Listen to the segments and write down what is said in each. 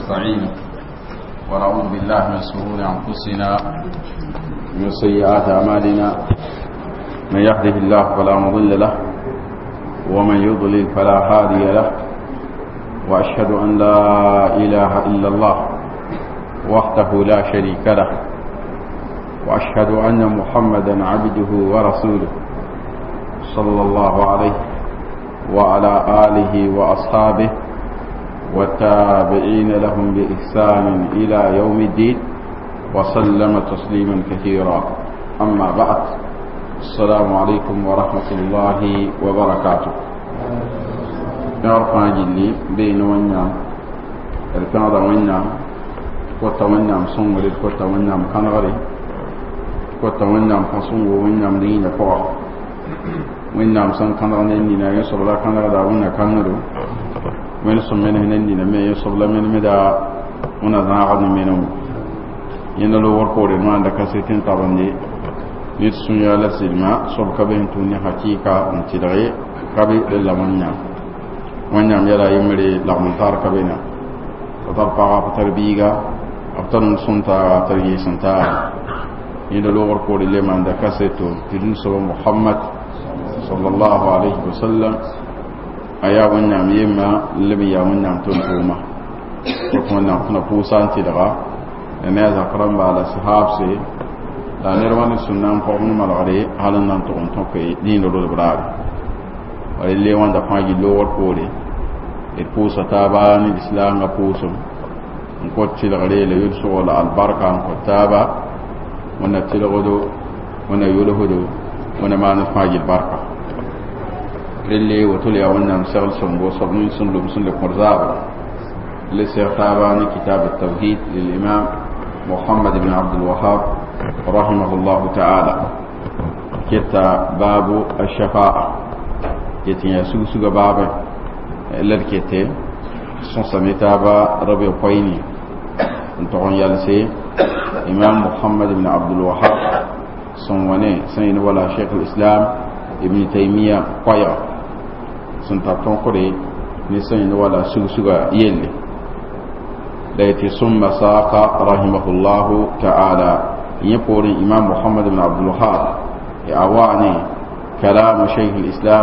ونستعينه ونعوذ بالله من شرور أنفسنا ومن سيئات أعمالنا. من يهده الله فلا مضل له ومن يضلل فلا هادي له، وأشهد أن لا إله إلا الله وحده لا شريك له، وأشهد أن محمدا عبده ورسوله صلى الله عليه وعلى آله وأصحابه والتابعين لهم بإحسان إلى يوم الدين وسلم تسليما كثيرا. أما بعد، السلام عليكم ورحمة الله وبركاته. نعرفنا جلي بين ونعم الكندا ونعم كوتا ونعم صنغري كوتا ونعم كنغري كوتا ونعم فصنغو ونعم دين فوق ونعم سن كنغا نينا يصر لا كنغا دا ونعم كنغرو من سمين هنندنا ما يصر لا من مدى ونزاعد منه ينالو ورقوري ما عندك سيتين طبعا نتسون يالا سلما صب كبين توني حقيقة انتدعي كبي للا ونعم يلا يمري لغمتار كبينا وطرقا فتربيغا أبطن سنتا ترجي سنتا ينالو ورقوري لما عندك سيتو تدين سوى محمد صلى الله عليه وسلم أيا ونعم يما لم يا ونعم تنتوما ونعم تنفوسان تدغا لما يذكرن على صحاب سي لا نروان السنة فهم ملغري هل ننتقن توقي دين لول براري ولله وان دفاجي لور قولي الفوسة تابان الإسلام فوسم نقول تلغري ليرسو ولا البركة نقول تابا وانا تلغدو وانا يلهدو وانا ما نفاجي البركة لله وتليا وانا مسغل سنبو صبنين سنلو مسنلو مرزاق لسيغتابان كتاب التوحيد للإمام محمد بن عبد الوهاب رحمه الله تعالى. باب الشفاعة كتا سوسو باب للكتا سنسميتابا ربي قويني انتقن يالسي إمام محمد بن عبد الوهاب سنواني سين ولا شيخ الإسلام ابن تيمية قويا سنتابتون قري نسين ولا سوسو يلي ليتي ثم ساق رحمه الله تعالى يقول الإمام محمد بن عبد الوهاب يعواني كلام شيخ الإسلام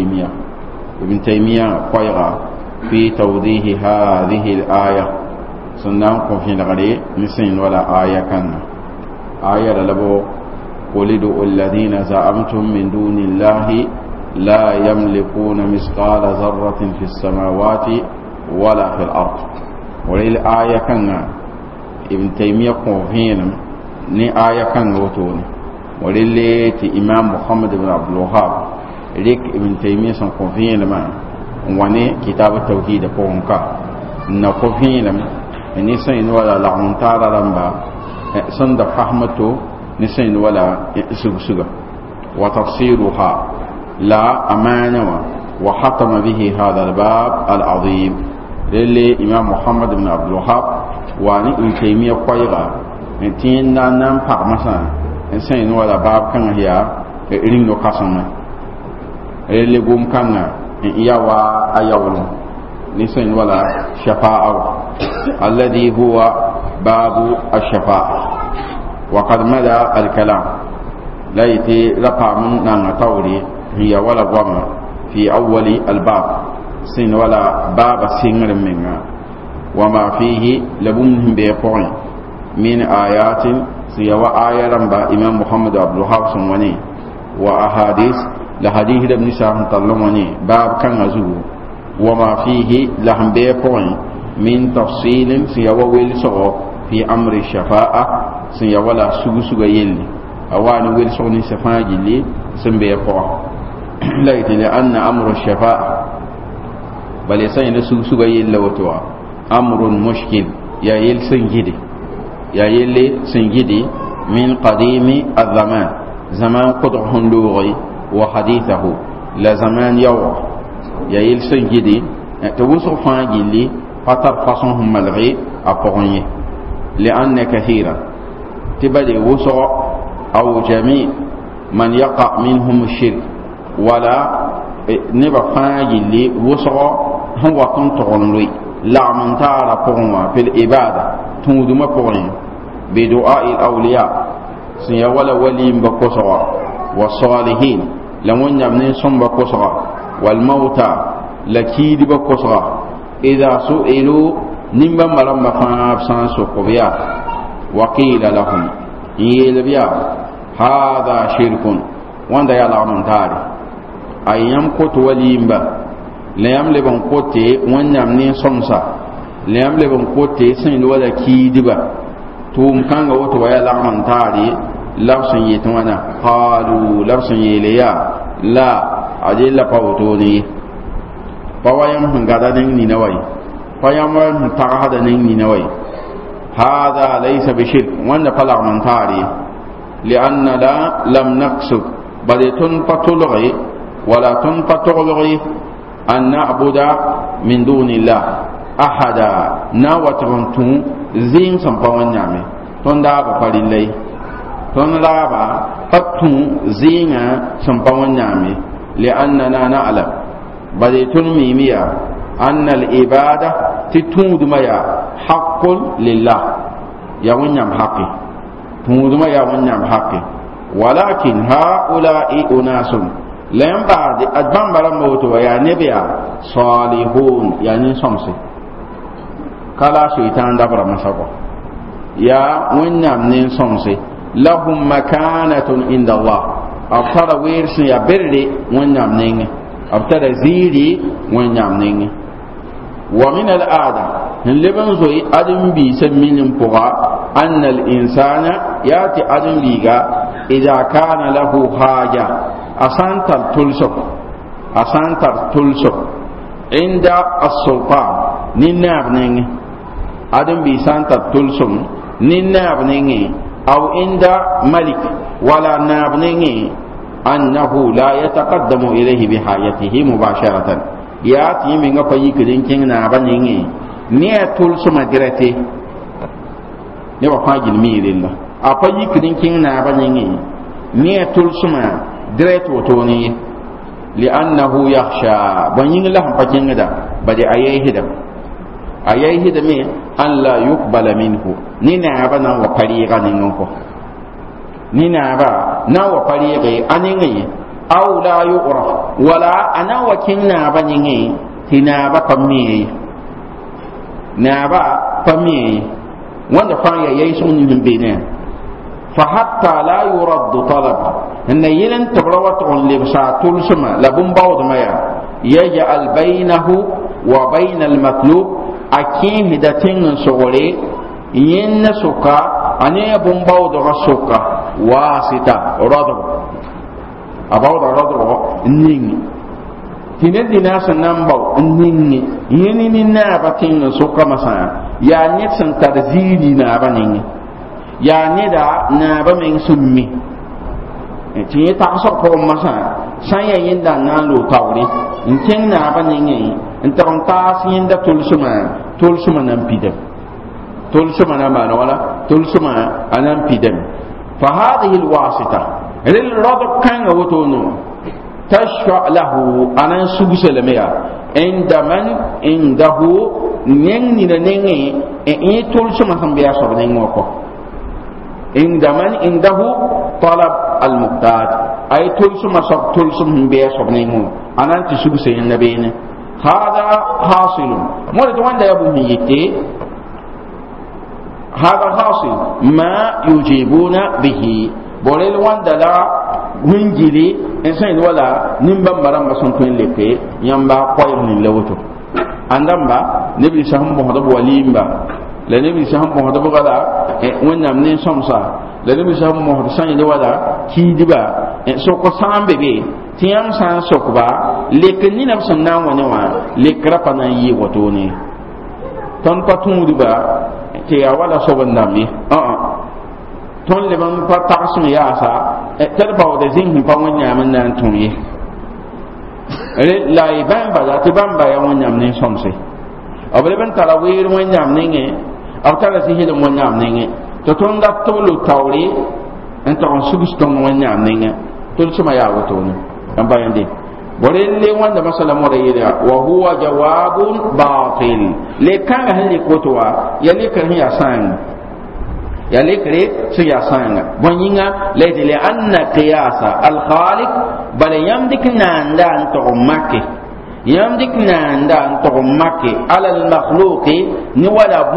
ابن تيمية قيغا في توضيح هذه الآية سننكم في نغري نسين ولا آية كان آية للبو ولدوا الذين زعمتم من دون الله لا يملكون مثقال ذرة في السماوات ولا في الأرض. وللآية كان ابن تيمية قوهين ni aya kan wotoni walille ti imam muhammad ibn abdul wahhab rik ibn taymiyyah son convient ma wani kitab at-tauhid ko onka na convient ni sayin wala la untara lamba san da fahmato ni sayin wala suga wa tafsiruha la amana wa hatama bihi hadha al-bab al-azim lille imam muhammad ibn abdul wahhab wani ibn taymiyyah qayra tin nan pak masa sen wala bab kan ya ring no kasana le gum kan ya wa ayawlu ni sen wala shafa'a alladhi huwa babu ash-shafa'a wa qad mada al-kalam laiti raqam nan tawri hiya wala gwama fi awwali al-bab sen wala baba singr minga wa ma fihi labum bi point من آيات سيوا آية رمبا إمام محمد عبد الوهاب سنواني وأحاديث لحديث ابن ساهم طلماني باب كان غزو وما فيه لهم بيقوين من تفصيل سيوا ويل سغو في أمر الشفاعة سيوا لا سوسو يلي أوان ويل سغني سفاة جلي سنبيقوا لأيت لأن أمر الشفاعة بل يسين سوسو يلي وتوا أمر مشكل يا يل سنجدي يا يلي سنجدي من قديم الزمان زمان قدر هندوغي وحديثه لا زمان يوع يا يلي سنجدي توسع فاجلي قطر فصنهم ملغي أقرني لأن كثيرا تبدي وسع أو جميع من يقع منهم الشرك ولا نبا فاجلي وسع هو كنت غنوي la'mantara pogwa fil ibada tunduma pogwa bi du'a'il awliya sin ya wala wali mbakoswa wa salihin la wonyam ne somba koswa wal mauta la kidi bakoswa idha su'ilu nimba maramba fa san sokobiya wa qila lahum yelbiya hada shirkun wanda ya la'mantari ayam ko to walimba layam le bon kote wonyam ne somsa layam le bon kote sin wala kidiba tum kanga woto waya la'mantari labsun yitwana qalu labsun yeliya la ajilla pawtoni pawayam hangada ni nawai payam hada ni nawai hada laysa bishirk wanda la'mantari لأن لا لم نقصد بل تنفتلغي ولا تنفتلغي أن نعبد من دون الله أحدا ناوتغنتم زين سنفوان نعمي تنداب فلله تنداب فتم زين سنفوان نعمي لأننا نعلم بل تنميميا أن الإبادة تتود ميا حق لله يوين يم حقي تودما يا ونعم حقي ولكن هؤلاء أناس لم بعد أدبان بلا موت ويا نبيا صالحون يعني صمسي كلا شيطان دبر مسابا يا ونعم نين صمسي لهم مكانة عند الله أبتر ويرس يا بري ونعم نين أبتر زيري ونعم نين ومن الآدم لبن زوي أدم بيسم من بغا أن الإنسان يأتي أدم ليغا إذا كان له حاجة أسانتر تلسك عند السلطان نناب نين أدم بيسانتر تلسك نناب نين أو عند ملك ولا ناب نين أنه لا يتقدم إليه بحاجته مباشرة يأتي من غفايك دين ناب نين نية تلسك مدرته ne ba fa gil mi la apa yikrin king na ba nyingi ne tulsuma direct woto ni li annahu yakhsha ba nyingi la pa king da ba de ayayi hidam me an la yuqbala minhu ni na ba na wa pariga ni ngoko ni na ba na wa pariga aningi aw la yuqra wala ana wa king na ba nyingi tina ba pammi na ba pammi wanda fa ya yayi sun yin bene fa hatta la yurad talab inna yilan tabrawat on libsa tulsuma labun bawd maya yaj'al bainahu wa bainal matlub akin hidatin sugure yin suka ane bun bawd rasuka wasita radu abawd radu ningi tinin dina sanan baw ningi yini na batin suka masa ya net san tarzini na banin ya ne da na ba men summi ti ta so ko masa san ya yin da na lo tawri in kin na banin in ta on ta sin da tulsuma nan pidam tulsuma na ma wala tulsuma anan pidam fa hadhihi alwasita lil rad kan wotono tashfa lahu anan suguselemiya inda man indahu neng ni na nenge e tulsuma sambiya so neng ko inda man indahu talab al muqtad ay tulsuma so tulsum biya so neng anan ti sugu sen nabene hada hasilun mo de wanda ya bu yite hada hasil ma yujibuna bihi bolel wanda la wingili en sain wala nimba maramba son to lepe yamba koyr ni lewoto andamba nabi saham bo hodo walimba la nabi saham bo hodo gala wonnam ne somsa la nabi saham bo hodo sain wala kidiba so ko sambe be tiyam san sokba lekni na sunna woni wa lekra pana yi woto ne ton patun diba te ya wala so bandami ton le ban pa taksum ya sa tarba de zin pa wonya man nan tunye la iban ba ti ban ba ya wonya ne somse abale ban tala wir wonya ne aw tala si hil wonya ne to ton da to lu tawri en to on subston wonya ne to suma ya woto ne an ba yande borelle wanda masala mo rayida wa huwa jawabun batil le kan hali kotwa ya le kan ya sang ya le kre su ya sang bonyinga le de anna qiyasa al khaliq bal yamdik nanda an to makke yamdik nanda an to makke ala al makhluqi ni wala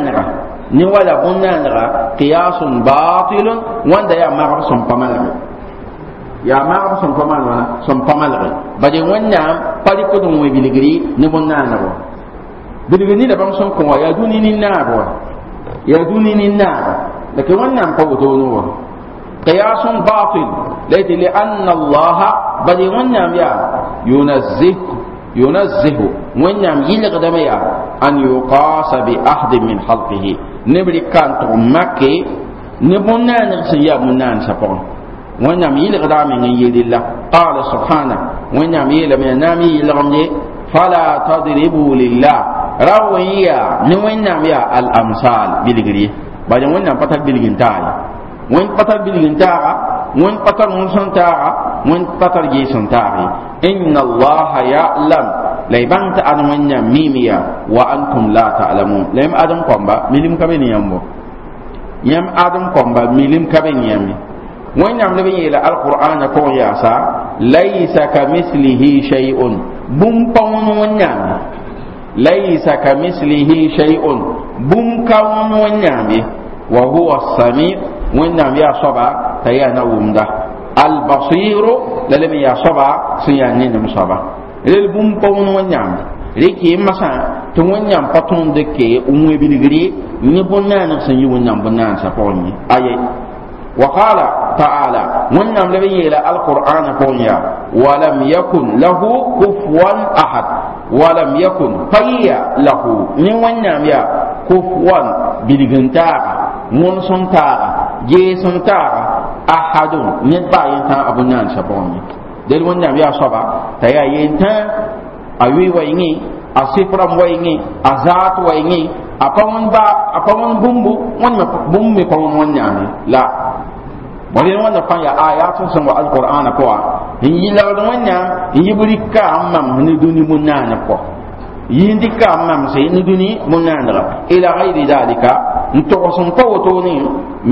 bunanra qiyasun batilun wanda ya ma sun pamala ya ma sun pamala sun pamala bade wannan pari ko dum we biligri ni bunana bo biligri da bam son ko ya duni ni na bo ya duni ni na da ke wannan pa woto no qiyasun batil laiti li anna allah bade wannan ya yunazzihu wannan yilga da ya an yuqasa bi ahd min khalqihi nebri kan to makke ne bunana sin ya munan sapon wannan yilga da men yidilla qala subhana wannan yila men nami yilgamje fala tadribu lillah rawiya ni wannan ya al amsal biligri bade wannan patak biligin taala won patak biligin taala won patak mun son taala won patak ge son taala inna allaha ya'lam laibanta an wanya mimiya wa antum la ta'lamun laim adam komba milim kabe ni yambo yam adam komba milim kabe ni yammi wanyam le yela alqur'ana ko ya sa laysa kamithlihi shay'un bum pawon wanyam laysa kamithlihi shay'un bum kawon wanyam wa huwa as-sami' wanyam ya saba tayana wumda al-basiru lalim ya saba siyan ni musaba rel bum pawon wanyam reki masa to wanyam paton de ke umwe biligri ni bonana san yi wanyam bonana sa pawni aye wa qala ta'ala wanyam le yela alquran pawnya wa lam yakun lahu kufuwan ahad wa lam yakun fayya lahu ni wanyam ya kufuwan biligantara mon sontara je sontara ahadun ni bayin ta abunan sa pawni del wanda ya soba ta ya yenta awi wayni asifram wayni azat wayni apawon bumbu wonna bummi pawon wonna la bari wanda fa ya ayatu sun wa alquran ko yi la wonna yi burika amma ni duni munana ko yindi ka amma sai ni duni munana ila ghairi dalika nto sun tawoto ni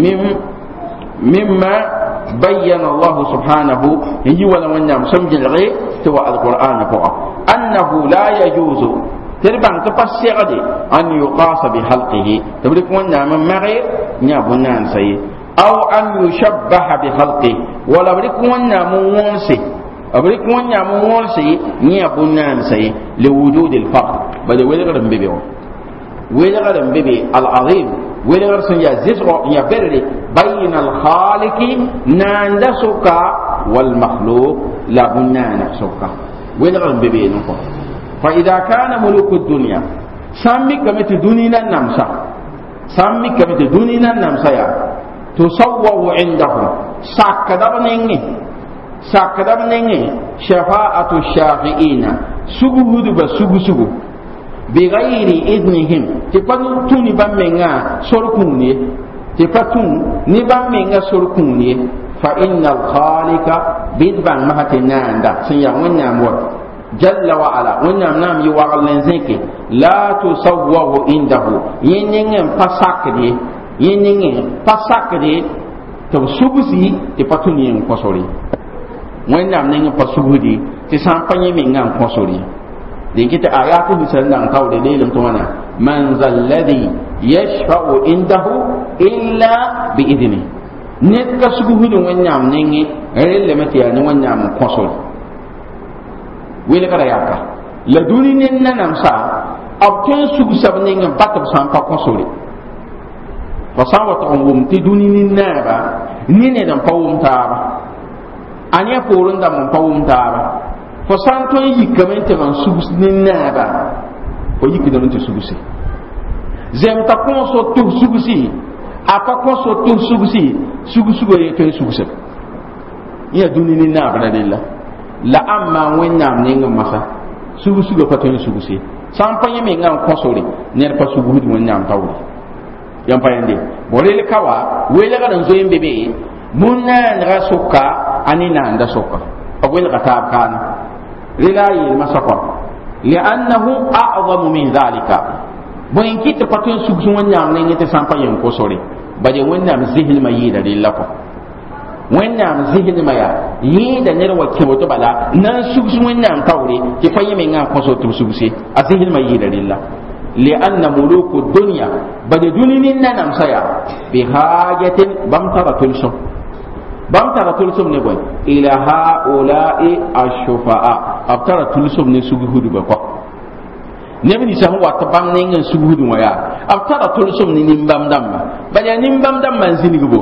mimma بين الله سبحانه يجي ولا من يام سمجل غي تو القرآن فوق أنه لا يجوز تربان تفسير أن يقاس بخلقه تبرك من يام مغير نيابنان سي أو أن يشبه بخلقه ولا برك من يام مونسي أبرك من يام مونسي نيابنان سي لوجود الفقر بل ويلغرم بيبي ويلغرم بيبي العظيم ويلغر سنجا زيزغو يبرري بين الخالق ناند سوكا والمخلوق لا بنان سوكا ويلغر بيبي نكو فإذا كان ملوك الدنيا سامي كمت دنينا نمسا سامي كمت دنينا نمسا يا تصوه عندهم ساكدب نيني شفاعة الشافعين سبو سبو بغير إذنهم تفنو توني بامنا سركوني تفتون نبامنا سركوني فإن الخالق بدبان مهتنا عند سنيا ونعم جل وعلا ونعم نام يوغل لنزيك لا تصوه عنده ينين فساكدي تبسوبسي تفتون ينقصوري ونعم نين فسوبدي تسامبني من ينقصوري din kita ayatu bisallan tawde lelim to wana man zalladhi yashfa'u indahu illa bi idni net ka sugu hudu wanyam ningi rele mati ya ni wanyam konsol wele kala yaka la duni nen nanam sa abten sugu sab ningi batab sam pa konsol fa sawa to wum ti duni nin naba ni ne dan pawum taaba anya porun da mun pawum taaba fo san to yi kamente man subus ni naba o yi kidan to subusi zem ta ko so to subusi apa ko so to subusi subusugo ye to subusi ya duni ni naba da dilla la amma wennam ne ngam masa subusugo pa to subusi san pa yemi ngam ko so ri ne pa subuhu di wennam tawri yam pa yende bolele kawa wele ga dan zo yembe be munna ndra sokka anina nda sokka o wel ga tab kan رلاي المسقط لأنه أعظم من ذلك بوين كيت باتون سوكسو ونعم نينيت سامبا ينكوسوري بدي ونعم زهل ما يدا للكو ونعم زهل ما يدا نروا كيوتو بلا نان سوكسو ونعم تاوري كفاية من نعم كوسو تبسوكسي أزهل ما يدا لله لأن ملوك الدنيا بدي دنيا نعم سيا بحاجة بمترى تلسو بمترى تلسو نبوي إلى هؤلاء الشفعاء أبترى تلسو نسوكي هدو بقى nebi ni sahu wat bang ningen sugudu waya ab tara tulsum ni nimbam damba baya nimbam damba zinigubo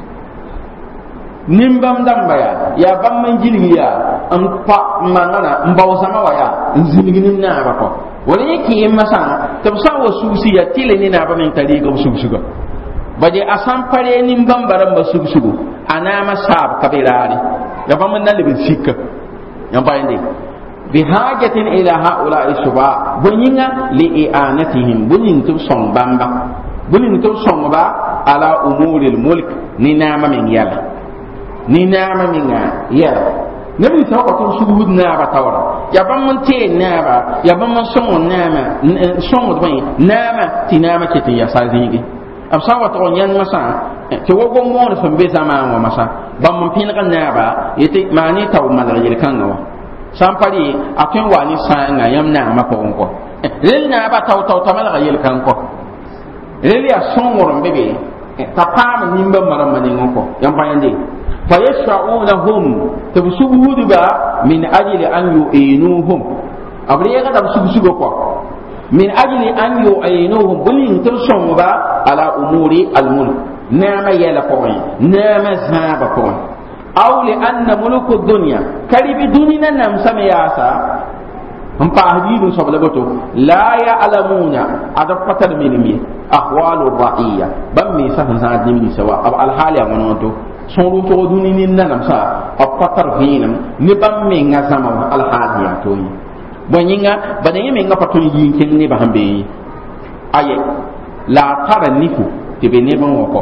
nimbam damba ya bam man jilgi ya am pa manana mbaw sama waya zinigi ni na ba ko wala yake yimma sana tab sawo sugusi ya tile ni na ba men tali ko sugusugo baje asam pare nimbam baram ba sugusugo anama sab kabirari ya bam man nalibin sikka yan bayande بحاجة إلى هؤلاء الشفعاء بنينا لإعانتهم بنين تبصم بامبا بنين تبصم با على أمور الملك ننام من يلا ننام من يلا نبي سوى كل شهود نابا تورا يا بمن تي نابا يا بمن صم ناما صم دمي ناما تناما كتي يا سازيني أبصار تقول ين مسا تقول مون فنبي زمان ومسا بمن بينك نابا يتي ماني تاو مدرج كانوا sampari atun wani sanga yamna ma ko onko lel na ba taw tamal ga yel kan ko lel ya songoron bebe ta pam nimba maram mani onko yam bayande fa yashfa'unahum tabsubudu ba min ajli an yu'inuhum abriya ga tabsubugo ko min ajli an yu'inuhum bulin tabsum ba ala umuri al-mulk nama yala ko nama zaba ko أو لأن ملوك الدنيا كريب دنيا نمسم ياسا هم فاهدين سبلغتو لا يعلمون أدب قتل مني أحوال الرعية بمي سهل سعد مني سواء أو الحال يمنونتو سنروتو دنيا نمسا أو قتل فينم نبمي نسما الحال يمتوي بنينا بدأي من قطن ينكين نبهم بي أي لا ترى نفو تبي نبهم وقو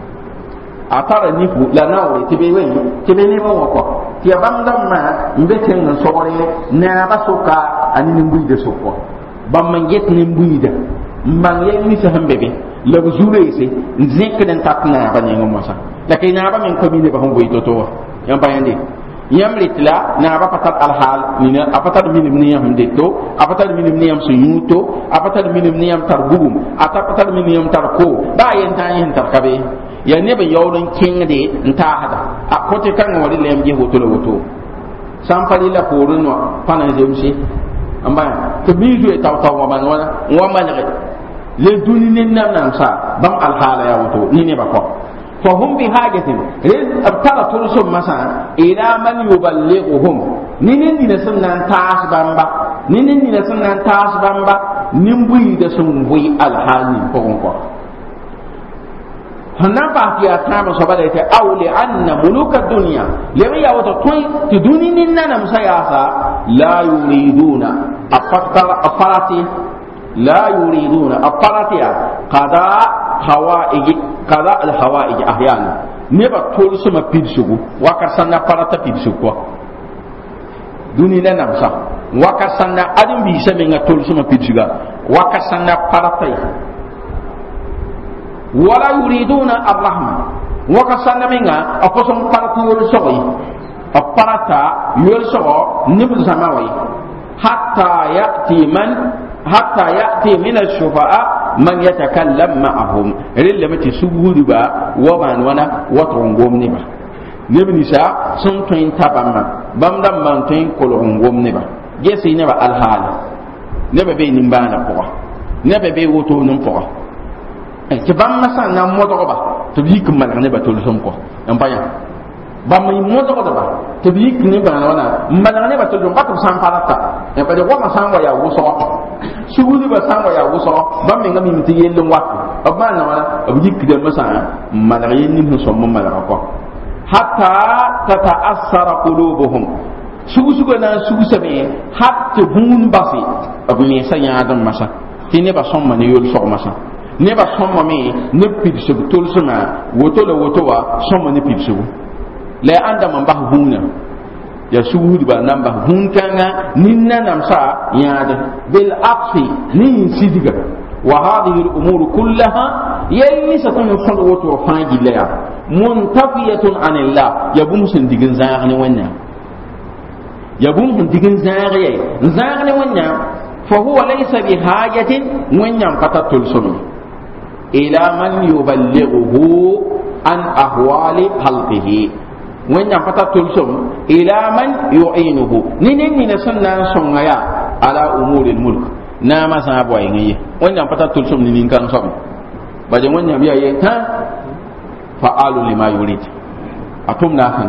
atara nifu la nawre tibe wen tibe ne ba wako ti abandam ma mbete ngan sore na basuka ani nimbuide sokko bam man get nimbuide man ye ni sa hambebe la jure se zik den takna ba ne ngom sa la kay na ba men ko mi ne ba hongo itoto yam bayande yam litla na ba patat al hal ni na apatat minim ni yam detto apatat minim ni yam suyuto apatat minim ni yam tarbugum apatat minim yam tarko ba yen tan yen tarkabe ya ne ba yawon king de nta hada a kote kan wari lem je hoto lo hoto sampali la porun no panan jemsi amba to bizu e taw wa man wa man le dunini nan nan sa bam al hala ya hoto ni ne ba ko fa hum bi hajatin rid abtala tursum masa ila man yuballighuhum ninin ni sunan tas bamba ninin ni sunan tas bamba nimbui da sun bui al halni ko ko hanna ba ya tama so bada ita aw li anna muluka dunya lemi ya wato toy ti duninin nan sayasa la yuriduna afarati la yuriduna afarati qada hawaiji qada al hawaiji ahyana ne ba tol suma pidsugo waka sanna parata pidsugo duninin nan sa waka sanna adin bi se menga tol suma pidsuga waka sanna parata ولا يريدون الرحمة وكسان منها أقسم قرطي يلسوي القرطة يلسوي نبل سماوي حتى يأتي من الشفعاء من يتكلم معهم إلا متى سبود با وبان ونا وترنغوم نبا نبني سا سنتين تبما بمدم مانتين كلهم نبا جسي نبا الحال نبا بي نبانا بوا نبا بي وتو نمفوا ti bam masa na modogo ba to bi kum man ne ba to lum ko en baya bam mi modogo ba to bi kum ne ba wana man ne ba to lum ba to san parata e ba de wa ma san wa ya wuso sugudu ba san wa ya wuso bam mi ngami mi ti yelum wat ba na wala bi kum de masa man ne yin ni so mo man ko hatta tata'assara qulubuhum sugu na sugu sabe hatta bun basi abu ne sanya adam masa ti ne ba son man yol so masa neba sõma me ne pidisb tolsmã woto la woto wa sõma ne pidisbu la ãnda man bas bũuna ya suhud ba namba hun kanga ninna namsa yaade bil aqsi ni sidiga wa hadhihi al umur kullaha yalli satun fadu wato faji la muntafiyatun anillah yabum sun digin zaani wannan yabum sun digin zaani wannan fa huwa laysa bi hajatin wannan fatatul sunu ila man yuballighuhu an ahwali khalqihi wannan fatatul sunu ila man yu'inuhu ni sunna songaya ala umuril mulk na masa boy ngi wannan fatatul sunu ni kan so ba je wannan biya ye ta fa'alu lima yurid atum na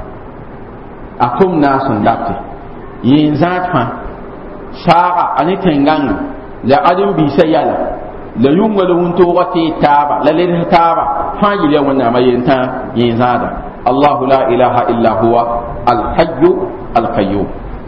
sandati yin zatfa sa'a ani tengang la adin bi sayala la yunga la wunto wati taba la le taba faji le wannan mayenta yin zada Allah la ilaha illa huwa al-hayy al-qayyum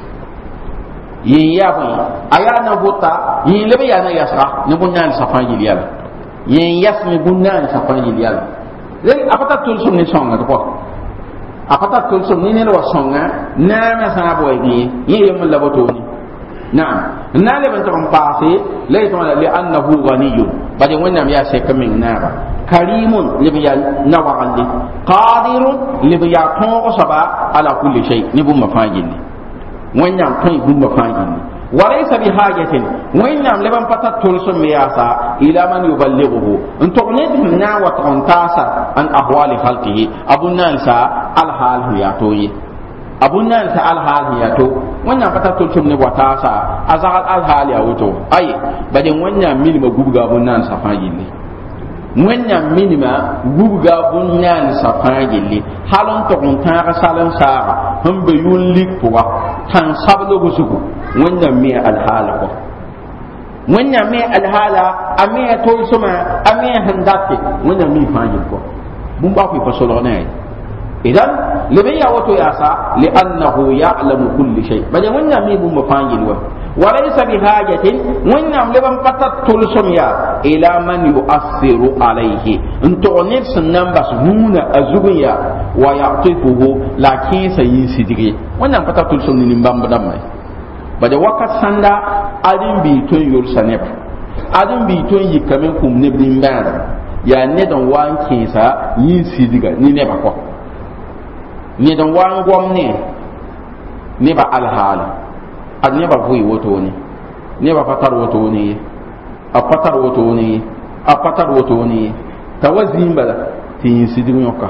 yin yabu ayana buta yin lebe yana yasra ni bunyan safanji yala yin yasmi bunyan safanji yala le apata tul sum ni songa to apata tul sum ni ne wa songa na ma sa boy ni yin mun labato ni na'am na le ban ton paase le to la li annahu ghaniyun bade wannan ya sai kamin naba karimun libiya nawali qadirun libiya ton saba ala kulli shay ni bum mafajin wannan ton bum mafajin walaysa bi hajatin wannan le ban pata tul sum yasa ila man yuballighuhu antuqnidhum na wa tantasa an ahwali khalqihi abunnan sa al hal ya toyi abunnan sa al hal ya to wannan fata tultum ne wata sa azal al hal ya wuto ai badin wannan minima gubga bunnan sa fagille wannan minima gubga bunnan sa fagille halon to kun ta salan sa hum be yullik puwa tan sablo gusuku wannan me al hal ko wannan me al hala ame to suma ame handate wannan mi fagille ko bun ba ku fasolo ne idan libiya wato yasa li'annahu ya'lamu kulli shay bade wannan mi bum mafangin wa walaysa bi hajatin wannan liban patatul sumya ila man yu'assiru alayhi into onir sunan basuna azubiya wa ya'tifuhu lakin sayin sidigi wannan patatul sunnin bamba damai bade wakat sanda adin bi ton yul sanep adin bi ton yikamen kum ne bin bana ya ne don wanke sa yin sidiga ni ne ba ko ni don wan gomne ne ba alhala ad ne ba vui woto ne ba fatar woto ne a fatar woto ne a fatar woto ne tawazin bala tin sidin yoka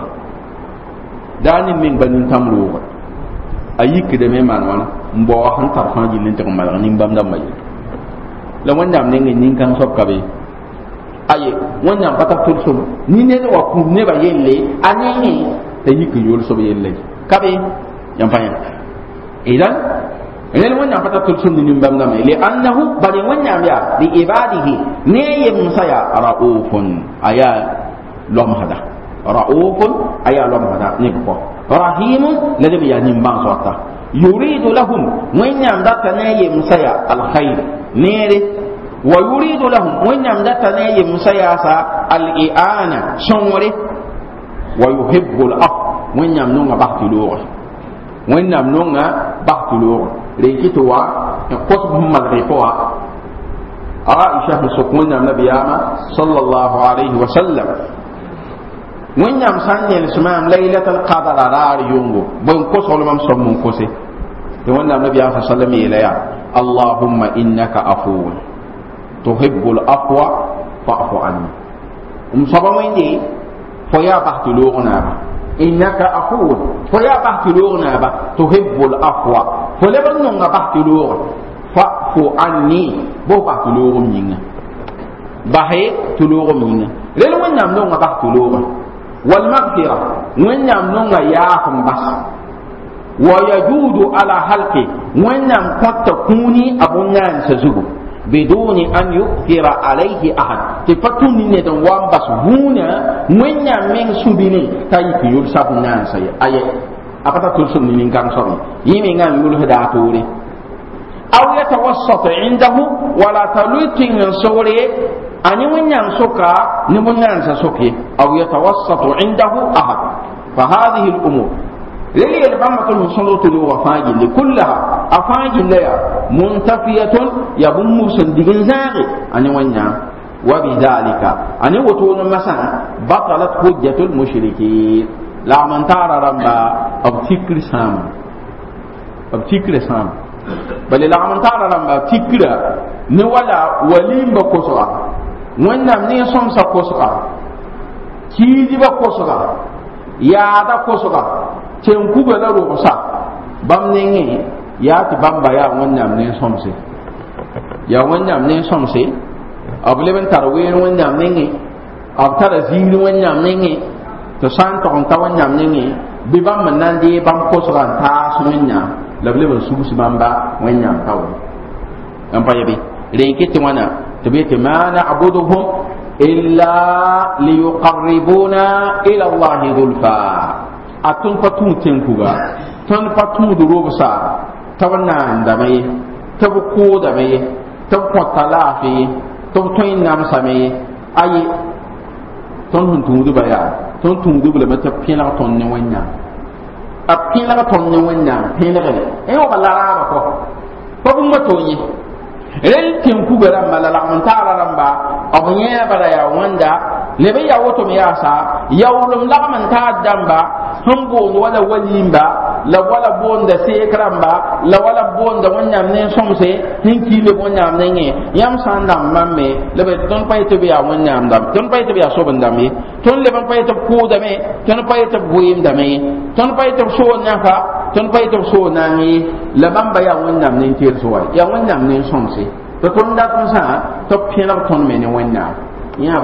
dani min banin tamro ayik de me man wana mbo han tar fan ji nin tan mal ni bam dam may la wanda am ne ngin kan sop kabe aye wannan fatar tulsum ni ne wa ku ne ba yelle ani tayi ki yol so yelle kabe yam fanya idan wannan fata tulsun nin bamna mai li annahu bari wannan ya li ibadihi ne yim saya raufun aya lom hada raufun aya lom hada ne ko rahimun ladhi ya nim bang sota yuridu lahum wannan data ne yim saya alkhair ne wa yuridu lahum wannan data ne yim saya sa al-i'ana shonwore wa yuhibbul af wanyam nonga baktulur wanyam nonga baktulur rekito wa qos muhammad repoa aisha sukuna nabiyama sallallahu alaihi wasallam wanyam sanyel sumam lailatul qadr rar yungo bon ko solomam sommun ko se de wanyam nabiyama sallallahu alaihi wasallam allahumma innaka afuwun tuhibbul afwa fa'fu anni sabawindi foya bahtulurna ba innaka afuwun foya bahtulurna ba tuhibbul afwa foleban nonga bahtulur fa'fu anni bo bahtulurum yinga bahe tulurum yinga lele wannam nonga bahtulur wal maghfira wannam nonga yaafum bas wa yajudu ala halqi wannam qatta kuni abunnan sazugo بدون أن يؤثر عليه أحد تفتون ندن وانبس هنا من يمين سبيني تايك يلسب الناس أي أبدا تلسل من كان صبي يمين أن يلهد عطوري أو يتوسط عنده ولا تلوتين صوري أن من ينسكا نمن ينسى سكي أو يتوسط عنده أحد فهذه الأمور rele ya bamba to solo to wa faji li kullaha afaji la ya muntafiyatun ya bum musun digin zare ani wanya wa bidalika ani woto no masa batalat hujjatul mushrikeen la man tara ramba ab fikri sam bale la man tara ramba fikra ni wala walimba kosoa wannan ne son sa kosoa kidi ba kosoa ya da kosoa cen ku ga ro sa bam ne ya ti bamba ya wannan ne somse ya wannan ne somse ableben tarwe wannan ne ab tara zini wannan ne to san to on ta wannan ne bi bam nan de bam kosoa ta sunya lableben su bamba wannan tawo an fa yabi renkiti wana to be te mana abuduhum illa liyuqarribuna ila allahi zulfa atun patun tenkuga ton patun durobsa tawana ndame tabu ko da me tabu talafi tabu toyin nam same ayi ton hun tundu baya ton tundu bula mata pina ton ne wanya a pina ton ne wanya pina gele e o balara ko ko bum matonyi rel tenku gara malala montara ramba abunya bara ya wanda lebe ya woto me yasa yawlum lagman ta damba hambo wala walimba la wala bonda sekramba la wala bonda wanyam ne somse hinki le wanyam ne nge yam sandam mamme lebe ton payte biya wanyam dam ton payte biya soban dam ton le ban payte ko dame ton payte boyim dame ton payte so nafa ton payte so nani la bamba ya wanyam ne tir so ya wanyam ne somse to ton da ton sa to pela ton me ne wanyam ya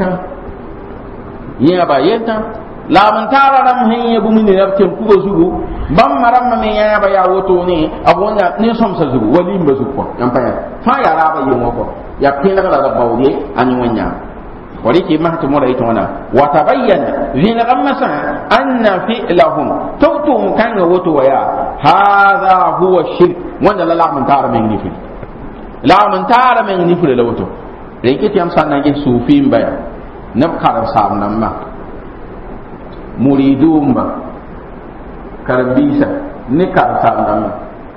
ba yenta la man tara ram hen ya bumi ne rabtem ku zugu bam maram me ya ba ya woto ne abona ne som sa zugu wali mba zugu ko yam pa ya fa ya ra ba yemo ko ya pina la bawde ani wanya wali ki mahtu mo rai tona wa tabayyana lina gamasa anna fi'lahum tawtum kan woto waya hadha huwa shirk wanda la man tara men ni fi la man tara men ni fi la woto dai ke tiam sanna ge sufi mbaya nab karam sam namma muridumba karbisa ne karam sam namma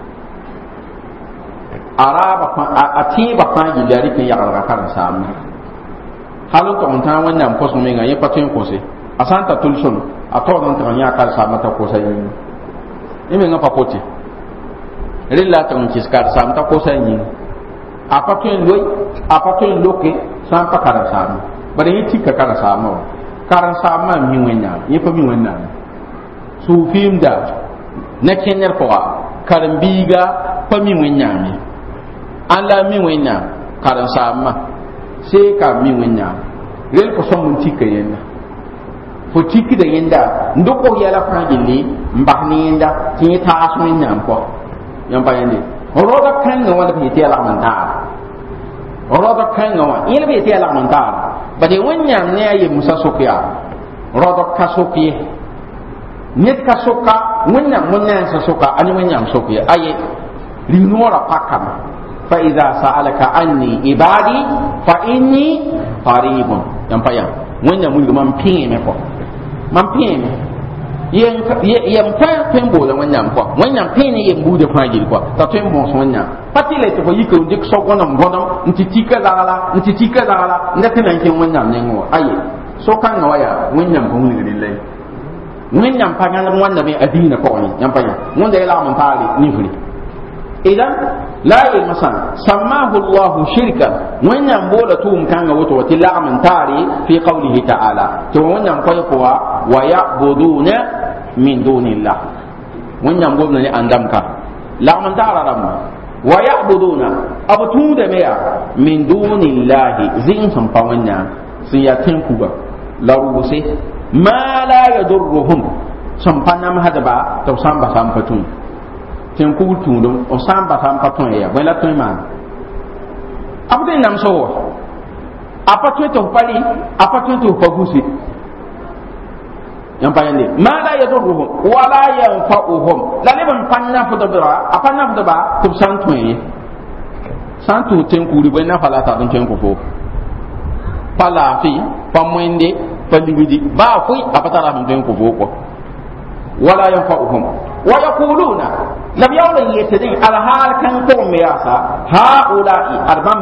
araba atiba kan gidari ke ya karam sam halu to onta wannan ko so menga ye patun ko se asanta tulsun ato don tan ya karam sam ta ko sai ni menga papote rilla tan kiskar sam ta ko sai ni apatun loy apatun loke sam pa karam sam bare yiti ka karam sam mi wenya ye pa mi wenna sufim da na kenner ko karam biga pa mi wenya mi ala mi wenya karam sam se ka mi wenya rel ko som mun tikka yenna fo tikki da yenda ndoko yala fa gilli mbahni yenda ti ta asu wenya ko yam pa yende roda kan no wala bi ti ala man ta roda kan no ila bi ti ala man ta ba de wanya ne ayi musa sokiya roda ka sokiye net ka soka wanya munna sa soka ani wanya sokiye ayi rinora pakam fa idza sa'alaka anni ibadi fa inni qaribun yam payam wanya mun man pin me ko man pin yem fa pembo la wanyam ko wanyam pin yem bude fa gil ko ta tembo so wanya patile to yiko dik so gonam gonam ntitika dala ndati nan ken wanyam nengo aye so kan no waya wanyam ko ni lillahi wanyam pa ngam wanda be adina ko ni yam pa ya wanda ila man tali ni fuli idan la ilmasan sammahu Allah shirka wanyam bola tum kan ga wato wati la man tari fi qawlihi ta'ala to wanyam ko wa ya'buduna min dunillah wanyam gobna ni andamka la man tara ram wa ya'buduna abtu da meya min dunillahi zin san pa wanya sun ya tenkuga la rubuse ma la yadurruhum san pa nam hadaba to samba sam patun tenku tundum o samba sam patun ya wala to man abde nam so apatu to pali apatu to fagusi yam payande ma la yadurruhum wala yanfa'uhum la liban panna fudaba apanna fudaba to santu tenku ri bena fala ta don tenku fo pala fi pamwende palibidi ba fui apatara don tenku fo ko ولا ينفعهم ويقولون لم يولن يتدين على حال كان قوم ياسا هؤلاء أربان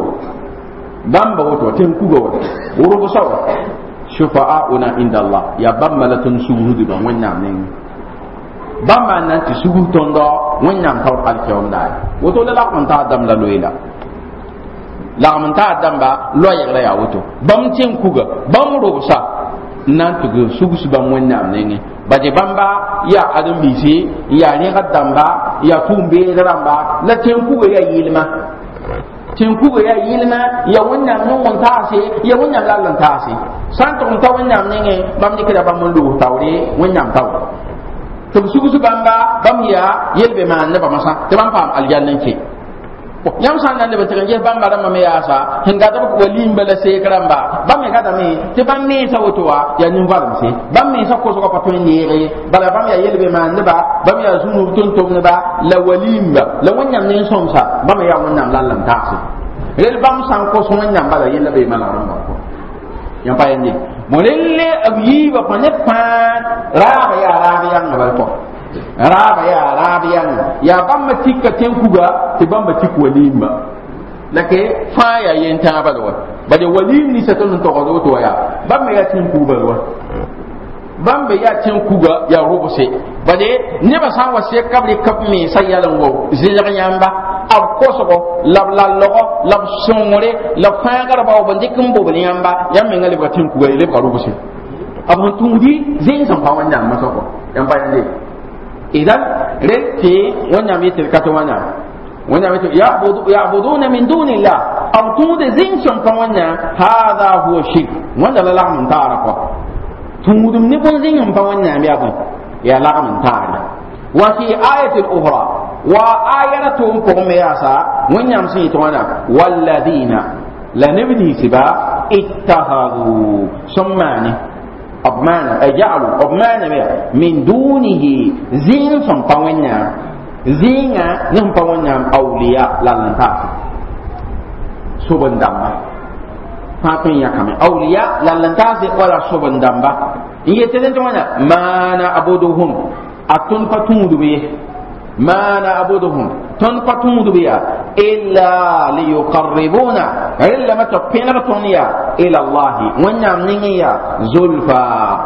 بوتو تنكوغو ورغو سوا شفاءنا عند الله يا بملا تنسوه دبا ونعمين بما نانتي سوه تندو ونعم تور الكيوم داي وتو لا كنتا دم لا لويلا لا منتا دم با لويا لا يا وتو بام تنكوغا بام رغو سا نانتو سوغ سبا ونعمين baje bamba ya adam bisi ya ni gadamba ya tumbe ramba la tenku ya yilma ya wannan nun wanta se ya wannan lallan ta se san to ta wannan ne bam ni kada bam lu tawre wannan taw to sugu bamba bam ya yelbe man ne ba masa te bam pam aljannan ke yam san nan de betere je bamba da mame yasa hin ga da ko walim bala se karamba bam me gada me te bam me sa wotowa ya nyum valam se bam me sa ko so ko patwen yere bala bam ya yelbe man ne ba bam ya sunu ton ton ne ba la walim ba la wonyam ne somsa bam ya wonnam lallam taxi rel bam san ko so wonyam bala yelbe man la ramba ko yam pa yandi mo lelle abyi ba pa ne pa ra ya yang na bal ko rabiyan ya bamba tikka tenkuga ti bamba tikku walimba lake faya yenta balwa bade walim ni saton to godo to ya bamba ya tenkuga balwa bamba ya tenkuga ya robose bade ne ba san wase kabri kap mi sayalan wo zilga yamba ab kosogo lab songore lab fangar ba bandikum bo yamba yamme ngali ba tenkuga ile ba robose abon tungudi zin san pa wanda masoko yamba yande إذن رتي ونعمت الكتوانا ونعمت يعبدون من دون الله أو تود زينشون كوانا هذا هو الشرك وانا لا من تعرفه تود من يكون زينهم كوانا بيابون يا لا من تعرف وفي آية أخرى وآية قوم ياسا ونعم سيتوانا والذين لنبني سبا اتخذوا سماني أبمانا أجعلوا أبمانا من دونه زين سنطونا زينا نمطونا أولياء للنفاق سبن دمبا فاقين يكامي أولياء للنفاق ولا سبن دمبا يتدنتونا ما نعبدهم أتنفتون به ما نعبدهم تنفتون به إلا ليقربونا إلا ما تبينغتونيا إلى الله ونعم نيا زلفا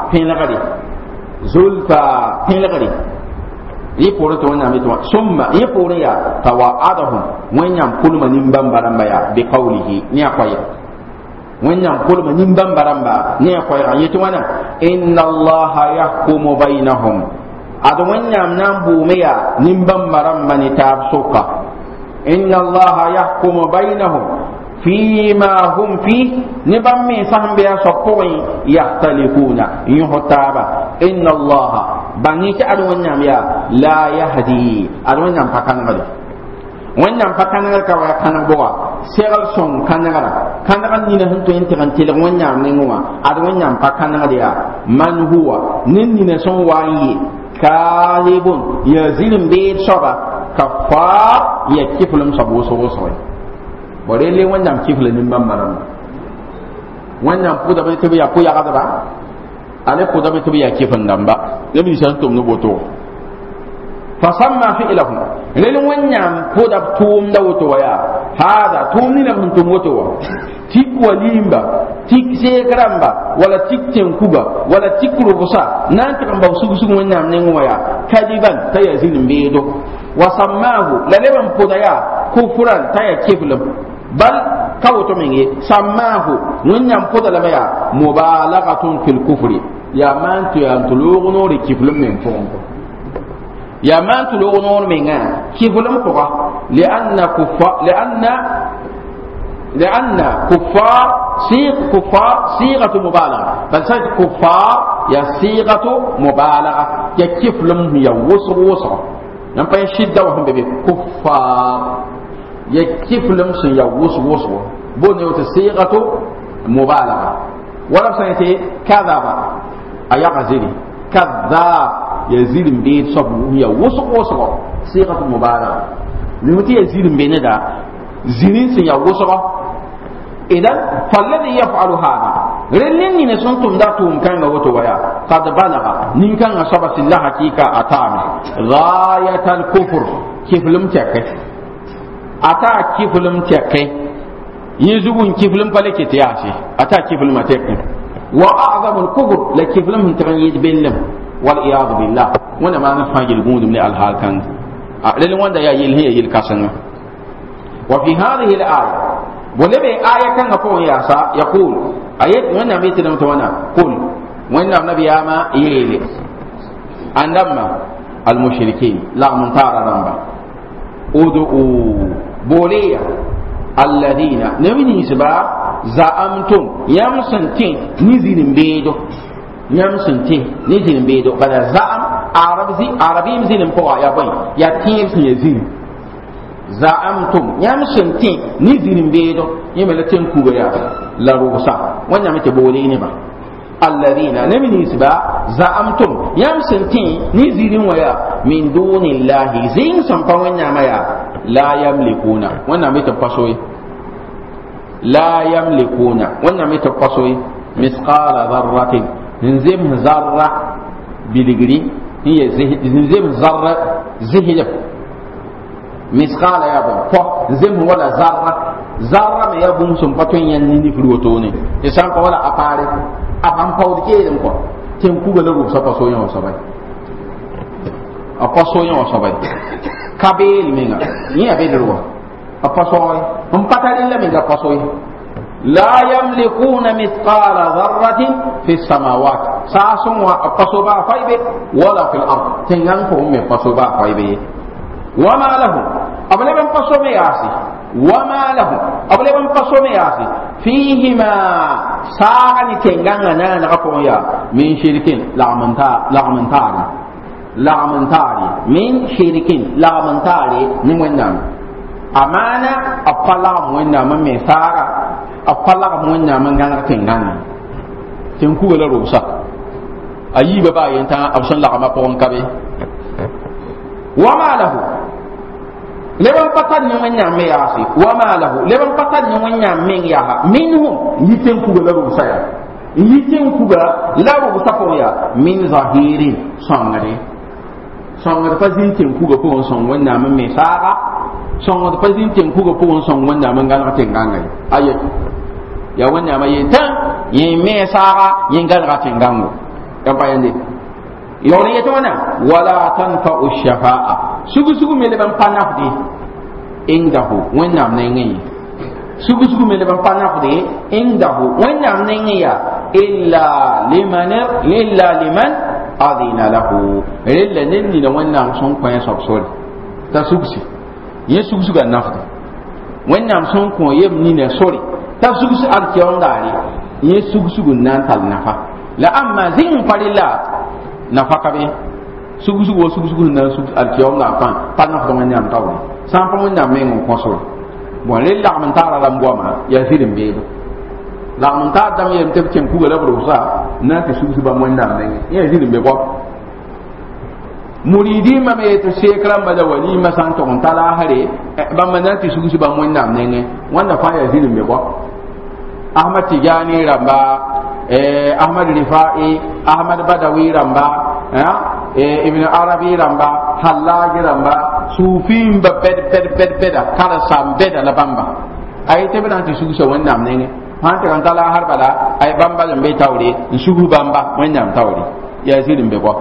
بينغري يقول تونا متوا ثم يقول يا توعدهم ونعم كل من ينبم يا بقوله نيقويا ونعم كل من ينبم نيقويا يتوانا إن الله يحكم بينهم ado wanyam nan bumeya nimbam maram mani tab soka inna allaha yahkumu bainahum fima hum fi nibam me sahbe ya sokoi yahtalifuna yuhtaba inna allaha bangi ta ado wanyam ya la yahdi ado wanyam pakan ngado wanyam pakan ngal ka wa kan boa segal son kan ngara ni na hunto intiran tele wanyam ngwa ado wanyam pakan ngado ya man huwa ninni na son wayi kalibun ya zilim be soba kafa ya kiflum sabo so bare le wannan kiflin min bambaran wannan ku da bai tabi ya ku ya gada ba ale ku da bai tabi ya kifin nan ba da bi san tum no boto fa samma fi ilahu le wannan ku da tum da woto ya hada tum ni na mun tum woto tik walimba tik segramba wala tik tenkuba wala tik rubusa nan ta kan ba su wannan ne waya kadiban ta yazin bedo wa sammahu laleban podaya kufran ta ya kiflum bal kawoto menge sammahu wannan podala baya mubalaghatun fil kufri ya man tu ya tuluguno ri kiflum men fonko ya man tuluguno menga kiflum ko لأن كفار صيغة مبالغة بل كفار يا صيغة مبالغة يا كفلم يا وصر نبقى شدة وهم بيبي كفار يا كفلم يا وصر بني صيغة مبالغة ولا سنتي كذب أيا غزيري كذاب يزيد بيت صب يا وصر صيغة مبالغة نمتي يزيد بين ده زين سيا وصر إذن فالذي يفعل هذا relin ni ne son tum da tum kan ga woto waya qad balaga nin kan asaba sillah hakika atami ghayatal kufr kiflum takai ata kiflum takai yizubun kiflum pale ke tiyashi ata kiflum takai wa a'zamul kufr la kiflum tan yidbillam wal iyad billah wana ma na fajil gundum li al halkan relin wanda ya yil hiya yil kasanga wa fi hadhihi al aya ولبي آية كان أقول يا سا يقول آية وانا بيت لم تونا قل وانا النبي أما يلي عندما المشركين لا من تار رمبا أدعوا بوليا الذين نبني سبا زعمتم يمسنتين نزل بيدو يمسنتين نزل بيدو بدل زعم عربي مزل مقوى يا بني يا تيم يزيل za'amtum yam shinti ni zirin bedo yemela ten kuga ya la rusa wanya mate bole ne ba alladhina namini isba za'amtum yam shinti ni zirin waya min dunillahi zin sampa wanya maya la yamlikuna wanya mate pasoyi la yamlikuna wanya mate pasoyi misqala dharratin nzim zarra biligri hiya nzim zarra zihilab misqala ya ba ko zem wala zarra me ya bum sum paton yan ni fruto ne e san ko wala apare apam pawd ke dem ko tem ku ga lu sa paso yan so bay apaso yan so bay kabel menga ni abe derwa apaso on patali la menga paso la yamlikuna mithqala dharratin fi samawati sa sun wa apaso ba faibe wala fil ard tengan ko me paso ba faibe وما لهم أبلغ قصوم ياسي وما لهم أبلغ قصوم ياسي فيهما ساعني تنغانا نغفو يا من شركين لغمنتاري من شركين لغمنتاري نمونا أمانا أفلا مونا من مسارة أفلا مونا من غانا تنغانا تنكو لروسا أيب باين تا أبسن لغما قوم كبي وما له leban patan ni wanya me yasi wama lahu leban patan ni wanya men yaha minhum yiten ku ga laru saya yiten ku ga laru sapo ya min zahirin sangare pazin tin ku ga ko son wanya men me sara sangare pazin tin ku ga ko son wanya men ga tin gangai ayat ya wanya ma yetan yi me sara yin ga tin gango ya bayande yawon yato wana wala tanfa'u shafa'a sugu me leban panafdi indahu wannam nengi sugu me leban panafdi indahu wannam nengi ya illa liman adina lahu illa nenni da wannam son kwan sobsol ta sugsi ye sugu ga nafdi wannam son ko yem ni ne sori ta sugsi alkiyon dare ye sugu nan tal nafa la amma zin farilla nafaka be sugu na sugu alkiyom na pan na fa man yam taw sam pa man yam men ko so bon le la man tara lam goma ya sirim be do la man ta dam yem te ken ku ga labro sa na te sugu ba man yam men ya sirim be ko muridi ma me to shekran ba da wali ma san to on tala hare ba man na te sugu ba man yam men wanda fa ya sirim be ko ahmad tijani ramba ahmad rifai ahmad badawi ramba ibn arabi ramba hallagi ramba sufin ba bed kala sam beda la bamba ay te bana ti sugu so wannam ne han ta kan tala har bala ay bamba lambe tawre sugu bamba wannam tawre ya zirin be ko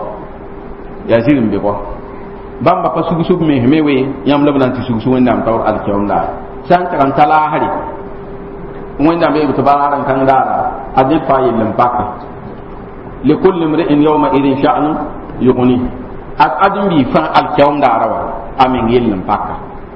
bamba pa sugu me mewe yam labnan ti sugu wannam tawr al kiyamla san ta kan tala hari wannam be to balaran kan dara adin fa yillam pakka li kulli imrin yawma idin sha'nu yughni adin bi fa al kiyam darawa amin yillam pakka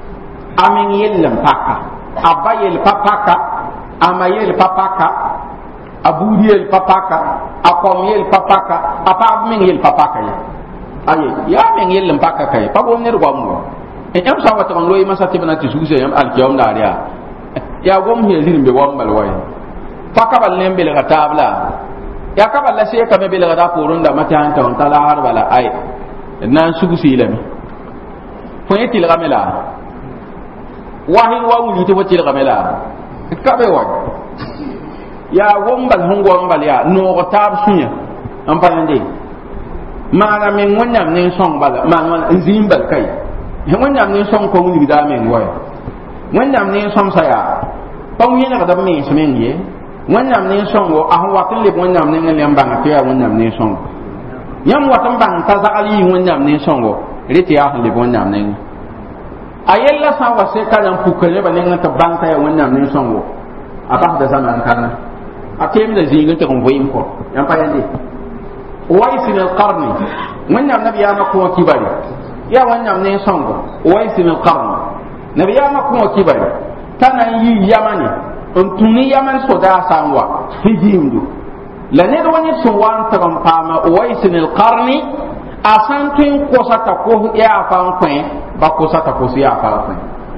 abayel papaka amayel papaka abudiyel papaka akomyel papaka apa min yel papaka ya min yillam pakka kay pa gom ne ro mo en sa wata on loyi masati bana ti suguse yam al kiyam daria ya gom he zirin be wam balway paka bal nem bel gatabla ya ka balla se ka me bel gada porun da mata anta on tala har bala ay nan sugusi ilami fo yeti la gamela wahi wa wuli to wati la gamela ka be wa ya wombal hongombal ya no tab sunya am palande mana men wonnam ne song bala man zimbal kai wonnam ne song ko ni da men woy wonnam ne som saya pam yena ka da men semen ye wonnam ne song wo a watin le wonnam ne ngam bang ya wonnam ne song yam watan bang ta za ali wonnam ne song wo riti ya le wonnam ne ayella sa wa se kalam pukale ba ne ngata bang ta ya wonnam ne song wo apa da zaman kana atem da zingin ta kon voyim ko yam palande ويس من القرن من النبي يا مكو كبري يا وانا من سونغو ويس من القرن نبي يا مكو كبري تانا يي يماني انتوني يمن سودا سانوا هيجيمدو لا نيد وني سوان ترم فاما ويس من القرن اسانتين كوسا تكو يا فان كوين با كوسا تكو يا فان كوين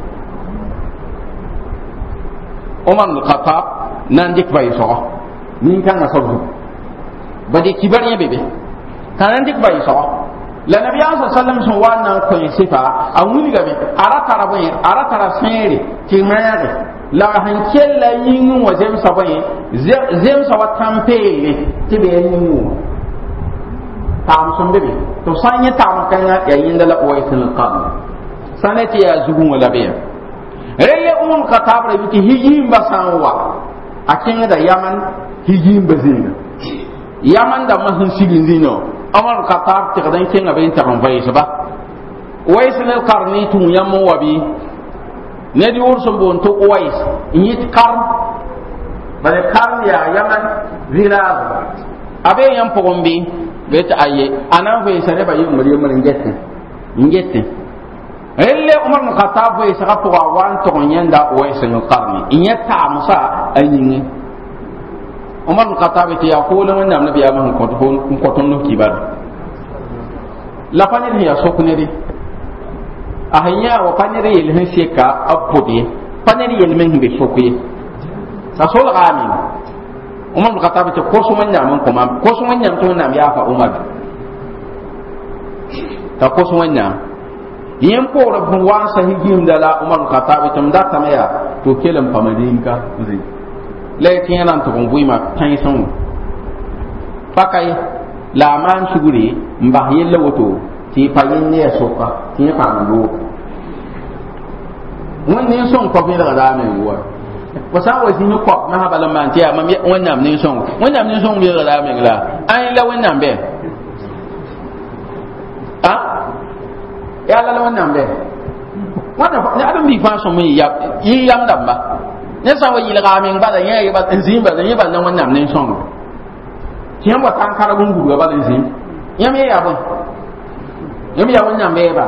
عمر بن الخطاب نانديك باي سو نين كان نصبو bade kibariya bebe kanan dik bayi so la nabi sallallahu alaihi wasallam son wana ko sifa awuni gabe ara tara sere timare la han kella yin wa zem sabaye zem sawa tampele tibe yin tam son bebe to sanya tam kan ya yin da la waisul qam sanati ya zugun wala be rele khatab rabiti hijim basanwa akin da yaman hijim bazinga yaman da mahin sigin zino amar khatab ta dan kin abin ta ban bai ba wais ne karni tun yammo wabi ne di ursun bon to wais yit kar bare kar ya yaman zilaz abe yam pogombi bet aye anan bai sare ba yi muri mun ngette elle umar bin khattab bai saka po wan to nyanda wais ne karni inyata musa ayingi umar bin khattab ya ko lan wannan nabi ya man ko ton no kibar la fanir ya sokune de ahanya wa fanir yel hin sheka apode fanir yel men be sokuye sa sol gami umar bin khattab ta ko so wannan man kuma ko so wannan to nam ya fa umar ta ko so wannan yin ko rabun wan sahihim dala umar bin khattab tum da tamaya to kelam pamadinka uzi laitin yana ta gungun ma tan son pakai la man suguri mba yella woto ti payin ne soka ti pa ndo wannan son ko me daga da men wa wasa wa sin ko na ha balan man ti amma wannan ne son me daga da men la ai la wannan be a ya la wannan be wannan ne adam bi fa son me ya yi yam da ba ne sa wa yilga min ba da yayi ba zin ba da yi ba nan wannan ne son kiyan ba tan kara gungu ba da zin yam ya ba yam ya wannan me ba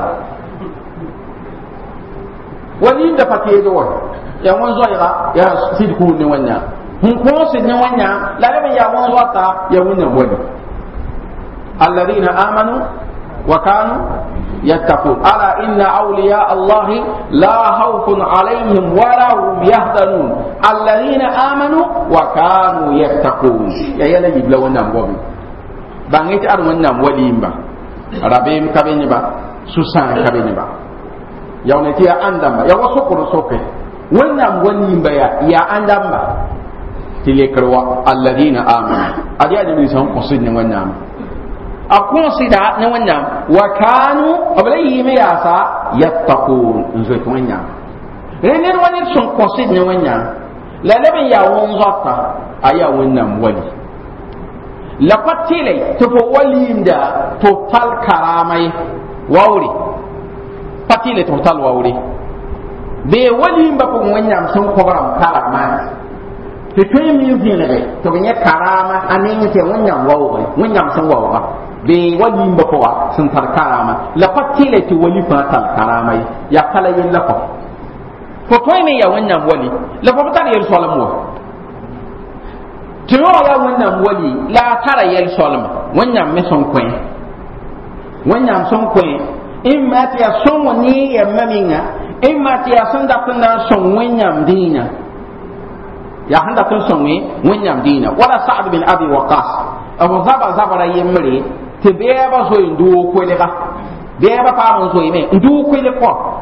wani da fate da wa ya won zo ya sid ku ne wannan hun ko sid ne wannan la da ya won zo ta ya wannan wani alladhina amanu wa kanu يتقون ألا إن أولياء الله لا خوف عليهم ولا هم يحزنون الذين آمنوا وكانوا يتقون يا يلا يبلغ النام وبي بانيت أرون النام وليمبا ربيم كبينبا سوسان كبينبا يوم نتيا أندما يا وسكر سوكي والنام وليمبا يا أندما تلكروا الذين آمنوا أدي أدي بيسون قصيدنا والنام akun sida ne wannan wa kanu ablayi me yasa yattaqun nzoi to wannan renen wani son kosid ne wannan la leben ya won zata aya wannan wali la patile to fo wali inda total karamai wawri patile total wawri be wali mba ko wannan son ko baram karama to to mi yine to be karama anin ke wannan wawri wannan son wawra be wali mba ko sun tar karama la patile ti wali fa tar karama ya kala yin la ko to me ya wannan wali la fa tar yel solam wa to ya wannan wali la tara yel solam wannan me son kwen wannan son kwen in ma ti ya son woni ya maminga in ma ti ya son da kun son wannan dina ya handa kun son wannan dina wala sa'd bin abi waqas abu zabara yemre te beba so ndu ko le ba beba pa mon so ime ndu ko le ko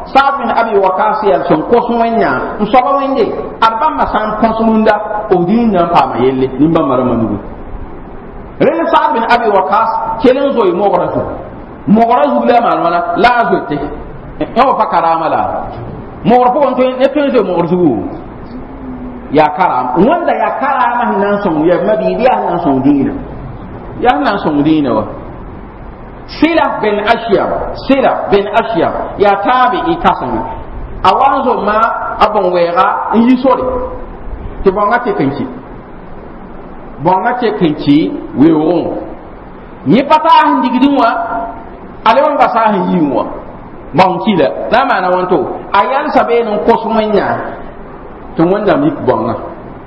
Sa'd bin Abi Waqqas ya son ko sun wanya in so ba wende arban masan konsumunda o din nan pa ma yelle nimba marama nugo rele Sa'd bin Abi Waqqas kelen zo mo gorazu la malwana la azote e fa karama la mo ko on to ne to zo mo gorazu ya karam wanda ya karama nan son ya mabi dia nan son dina ya nan son dina wa Sila bin Ashyam ya tabi ikasami awanzo ma abon wera yi sore ti bonga te kenci wewo ni pata hindigidinwa alewan basa hinwa bankila na mana wanto ayan sabe non kosumanya to wanda mi bonga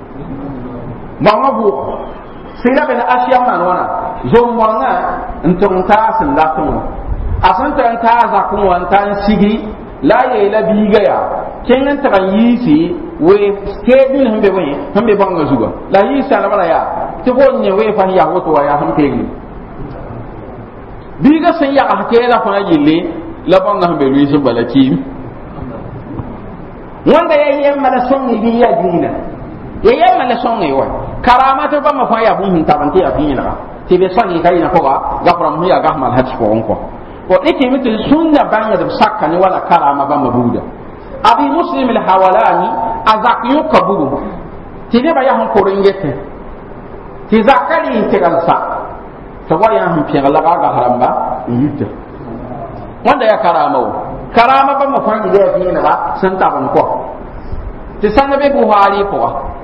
bu Sila bin Ashyam man wana zomwanga ntonta sin lakum asanta anta za kun wanta sigi la ye la biga ya kenan ta yisi we stedin hambe banga zuga la yisi ala bala ya to bonye we fa ya woto ya hampe ni biga sin ya hakela fa yille la banga hambe luisi balaki wanda ya yemma la sonni bi ya dina ya yemma la sonni wa karamata ba ma fa ya bun tabanti ya fina ti be sonni kai na ko ga from ya ga mal hati ko onko ko dike mitu sunna banga da sakka ni wala karama ba mabuda abi muslim al hawalani azak yu kaburu ti ne ba ya hon ko ringete ti zakari ti galsa to wa ya hon fi gala ga haramba yita wanda ya karama ba ma fa ni da fina ba san ta ban ko ti sanabe buhari ko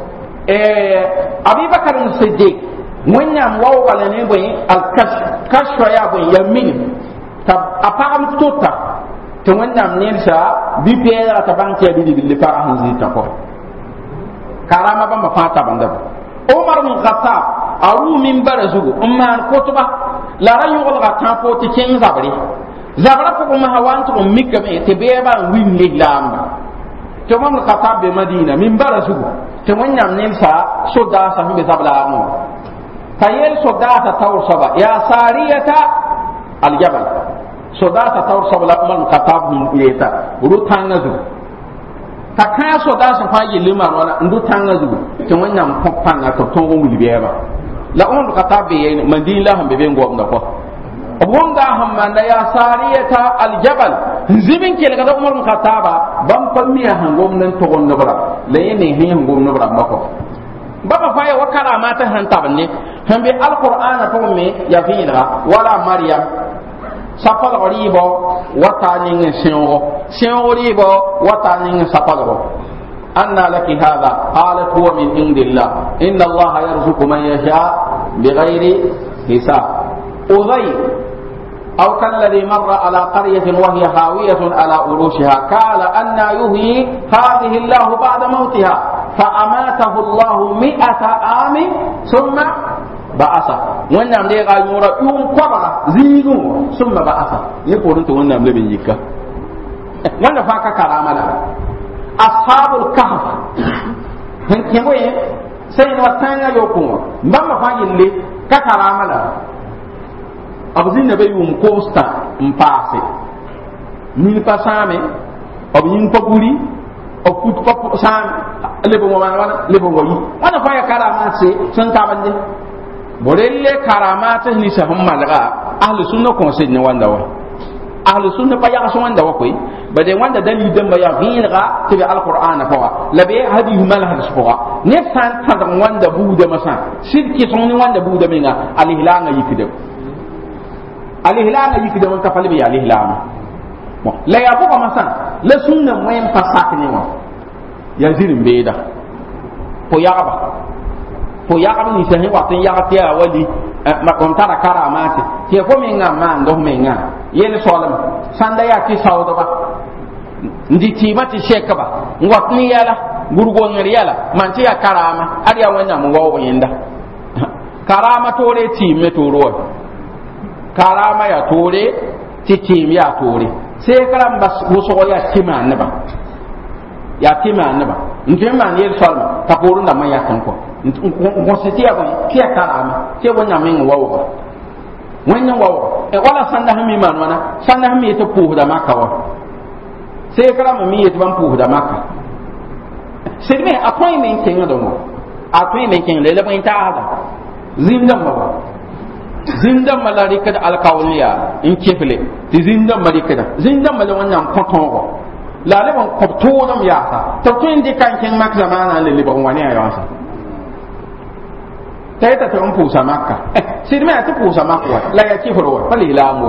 Abi Bakar Siddiq wanyam waw wala ne boy al kashfa ya boy yamin tab apam tota to wanyam ne sa bi pera ta banke bi bi fa hanzi ta ko karama ba ma fata banda Umar bin Khattab aru min barazugo umman kotuba la rayu wal gatan po ti ken zabra ko ma hawantu mikka be te be ba win liglam to mam Khattab be Madina min barazugo te wanyam ne sa soda sa be zabla mo tayel soda ta tawr saba ya sariyata al jabal soda ta tawr saba la man Khattab min yeta ru tanga zu ta ka soda sa fa yele ma wala ndu tanga zu te wanyam popanga to tongo wuli be ba la on Khattab be Madina hambe be ngom da ko wonga hamma ya sariyata al jabal zibin ke daga Umar bin Khattaba ban fammiya hangom nan to gon nabra la yene hin hangom nabra mako baba fa ya wakara mata hanta banne hambe alquran to me ya fina wala maryam safal ribo wata ning singo ribo wata ning safal anna laki hadha qalat huwa min indillah inna allaha yarzuqu man yasha bighairi hisab أو كالذي مر على قرية وهي خاوية على عروشها قال أن يحيي هذه الله بعد موتها فأماته الله 100 عام ثم بعثه ونعم دي غايورا يوم قبرة زينو ثم بعثه يقول أنت ونعم لبن يكا وانا فاكا كرامة أصحاب الكهف هنكوين سيد وطانا يوكو مما فاين لي كرامة abzin na bayum costa mpase ni pasame obin popuri o kut pop sam lebo mo wana lebo ngoyi wana fa ya karama se san tabande borelle karama ta ni sa humma daga ahli sunna ko se ni wanda wa ahli sunna pa ya so wanda wa koy bade wanda dalil dem ba ya vinra tibi alquran fa wa labe hadi mal hadis fa ne san ta wanda buuda masa shirki son ni wanda buuda minga alihlanga yikide alihlama yiki de mon ka falbe alihlama bon la ya ko ma san la sunna moyen pasak ni wa ya zirin beda po yaqaba ni sahi wa tan yaqati awali ma kontara karamati ke ko menga ma ndo menga yele solam sanda ya ki sawdo ba ndi timati shekaba ngwatni yala gurgo ngari yala manti ya karama adiya wanya mu wawo yinda karama tore ti metoro karama ya tore tikim ya tore sai karam bas muso ya timan ne ba ntima ne salma ta porun da man ya kan ko se tiya ko kiya karama sai wannan min wawo e wala sanda hami man wana sanda hami ta po da makawa sai kara mi yet ban pu da maka sai me appointment ken do mo appointment ken le ban ta hada zindam ma zindam malarika da alkawliya in kefle ti zindam marika zindam mala wannan koton la le ban ko to dam ya sa to tin di kan ken mak zamana le ban wani ayo sa tay ta ton pu sa makka sai me ta pu sa makka la ya ci horo pali la mo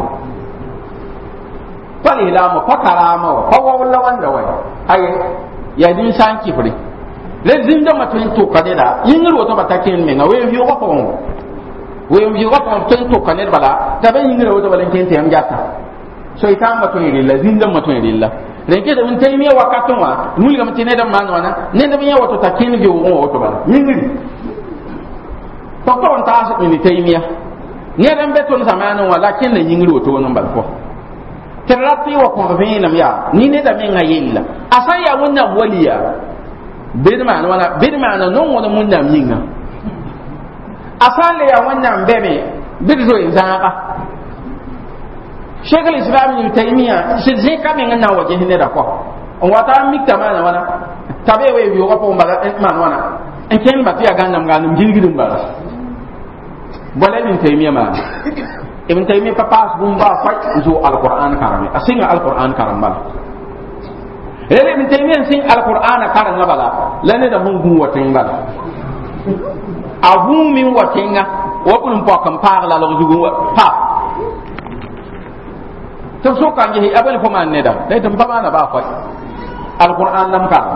pakarama pa wala wanda wai ay ya din san ki fure le zindam ma tin to kadeda yingro to batakin me ngawe fi ko ko we wa ko tin to kanet bala ta ben yingre woto balen ken tem jatta so itam ma to ni la zindam ma to ni la renke da mun taymiya wakatun wa nuli gam tine da man wana ne da biya woto ta ken bi wo woto bala yingri to ko on ta sa ni taymiya ne dan beton zamanin wala ken da yingri woto wonon bal ko terati wa ko venam ya ni ne da men ngayilla asaya wannan waliya bidma na non wona mun da minga asale ya wannan bebe bidzo izaka Sheikh al-Islam Ibn Taymiyyah shi zai kame ngana waje ne da ko on wata mikta mana wana tabe we yo ko mbara man wana en ken ba tiya ganam ganum jilgidum bara bala Ibn Taymiyyah ma Ibn Taymiyyah papas bumba fa zo al-Qur'an karame asinga al-Qur'an karambal ele Ibn Taymiyyah sing al-Qur'an karangabala lane da mun gun watin bala abu min watenga wapun po kan parla lo jugu pa to so kan je abel fo man neda dai tam baba na ba fa alquran lam ka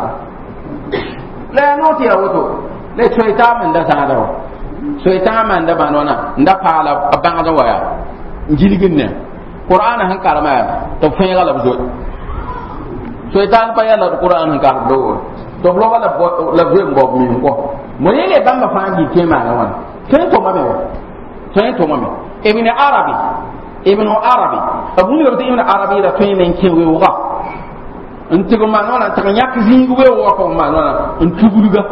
la no ti awoto le choita man da sana dawo choita man da banona nda pala abanga da waya njiligin ne qur'an han karama to fe ga labdo choita pa ya la qur'an han ka do to lo wala la vem bob min ko mo yele bamba fa di kema na wan sen to mame ibn arabi abu ni ibn arabi da to men ke we wa ntigo manona ta nyak zingu we wa ko manona ntuguruga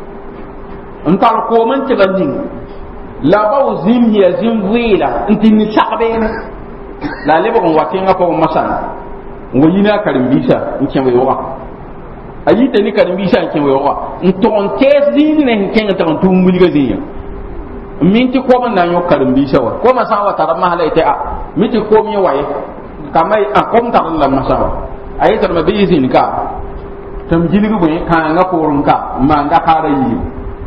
ntal ko man te ganding la ba zim ya zim wila ntini sakbe la lebo ko watenga ko masana ngoyina karim bisa nke we wa ayi tani karim bisa nke we wa nton tes din ne nke ngata on tumbuliga zinya minti ko man nan yo karim bisa wa ko masa wa tarama halaita a miti ko mi waye kamai a kom ta Allah masawa ayi tar mabi zin ka tam jiligu bu kan nga ko run ka ma nga kara yi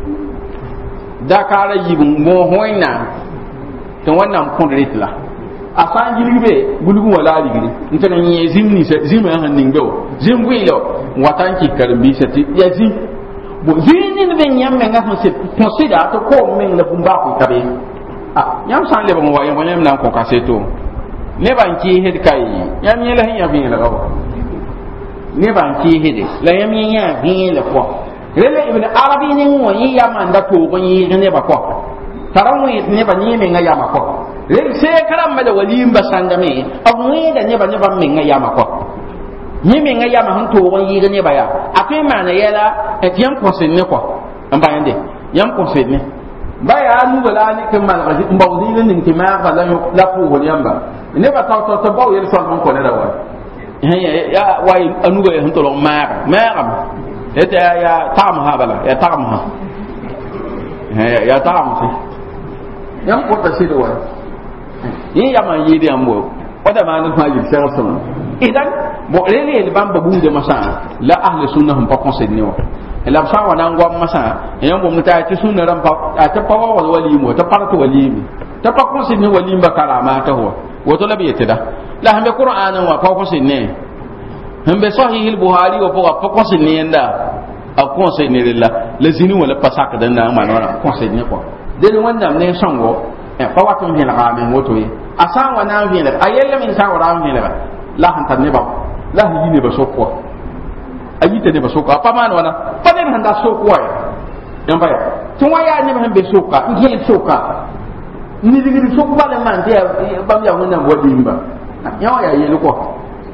da kara yi mo hoina to wannan kun ritla asan jilibe bulugu wala digiri ntana nyi zimni se zimma han ningo zimwilo watanki karbi sati yazi bo zini ne ben yamme nga ho se consider to ko men la bumba ko tabe ah yam san le bon waye wonyam nan ko kaseto ne ban ki hed kai yam yela hin ya bin la ko ne ban ki hed la yam yin ya bin la ko rele ibn arabi ne mo yi ya man da to bon yi ne ba ko tarawih ne ba ni men nga ya ma ko rele se karam ma da walim ba sandame abu ne da ne ba men nga ya ma ko ni men nga ya ma han to bon yi ne ba ya akai ma na yela et yam conseil ne ko amba yande yam conseil ne ba ya nu wala ni kan mal gaji mbawdi ne ni ma ba la ko wol yamba ne ba ta baw yel so mon ko ne da wa ya way anu ga han to lo ma ete ya tam ha bala ya tam ha ya tam si yam ko ta sido wa yi ya man yi de ambo wada ma nan ma yi sai sama idan bo rele le bamba bu de masa la ahli sunna hum pa conseil ne wa la sa wa nan gwa masa yan bo muta ti sunna ran pa ta pa wa wali mo ta parto wali mi ta pa conseil ne wali ba karama ta ho woto la bi da la hambe qur'anan wa pa conseil ne hambe sahih al-buhari wa pa conseil ne yanda a conseil ne la zini wala pasak dan na ma na conseil ne ko de wanda ne sango fa watum hin ga men woto yi asan wa nan hin ayella min sa wa ran hin la han tan ne ba la yi ne ba sokko ayi te ne ba sokko pa man wana pa den han da sokko ya yan ba ya tun wa ya ne ba han be sokka ngi sokka ni digi sokko ba le man te ba ya wannan wadi ba yawa ya yi ko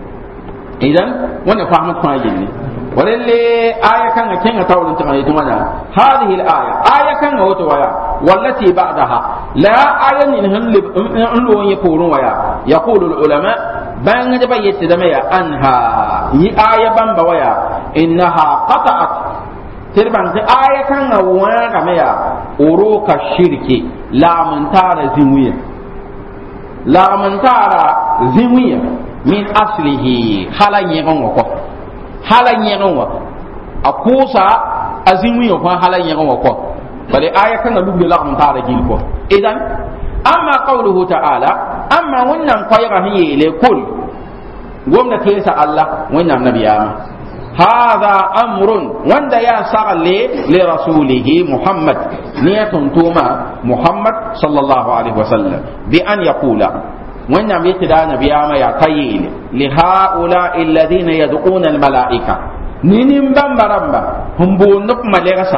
idan wannan fahimta fa yi ولله آية كان كنا تقول أنت ما يتمنى هذه الآية آية كان هو تويا والتي بعدها لا آية إنهم يقولون ويا يقول العلماء bang de ba yette da ya anha yi aya bamba waya innaha qata'at tirban de aya kan ga wa ga ya uruka shirki la man tara zimuya la man tara zimuya min aslihi halanye gon ko halanye gon wa akusa azimuya ko halanye gon ko bale aya kan ga lubbe la man tara gil ko idan amma qawluhu ta'ala amma wannan qayra hiye le kul gomna kesa Allah wannan nabiyama hadha amrun wanda ya sa'ale li rasulihi Muhammad niyatun tuma Muhammad sallallahu alaihi wasallam bi an yaqula wannan yatida nabiyama ya tayyil li haula alladhina yad'una al malaika ninin bambaramba humbu nup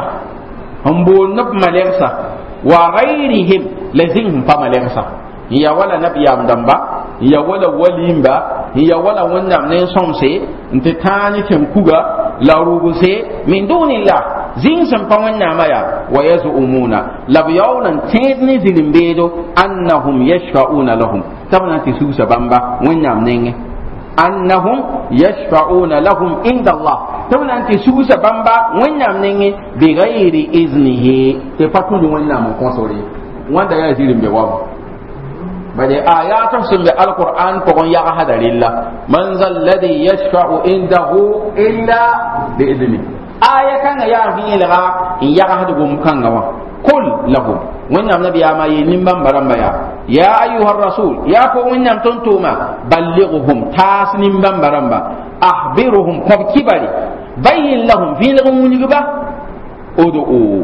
malersa wa ghayrihim lazim fa malersa ya wala nabiyam damba ya wala walimba ya wala wannan ne somse nte tani tem kuga la rubuse min dunillah zin sam pa wannan maya wa yazumuna labyawnan tedni zilimbedo annahum yashfa'una lahum tabana ti susa bamba wannan ne annahum yashfa'una lahum inda Allah tabana ti susa bamba wannan ne bi ghairi iznihi te patu wannan mo konsore wanda ya zilimbe wa bade ayatun sun bi alquran ko gon ya hadarilla man zal ladhi yashfa'u indahu illa bi idni aya kan ya fi ilga in ya hadu gum kan gawa kul lahu wannan nabi ya mai nimban baramba ya ayyuhar rasul ya ko wannan tontuma ballighuhum tasnim ban baramba akhbiruhum qab kibari bayyin lahum fi lahum niba odo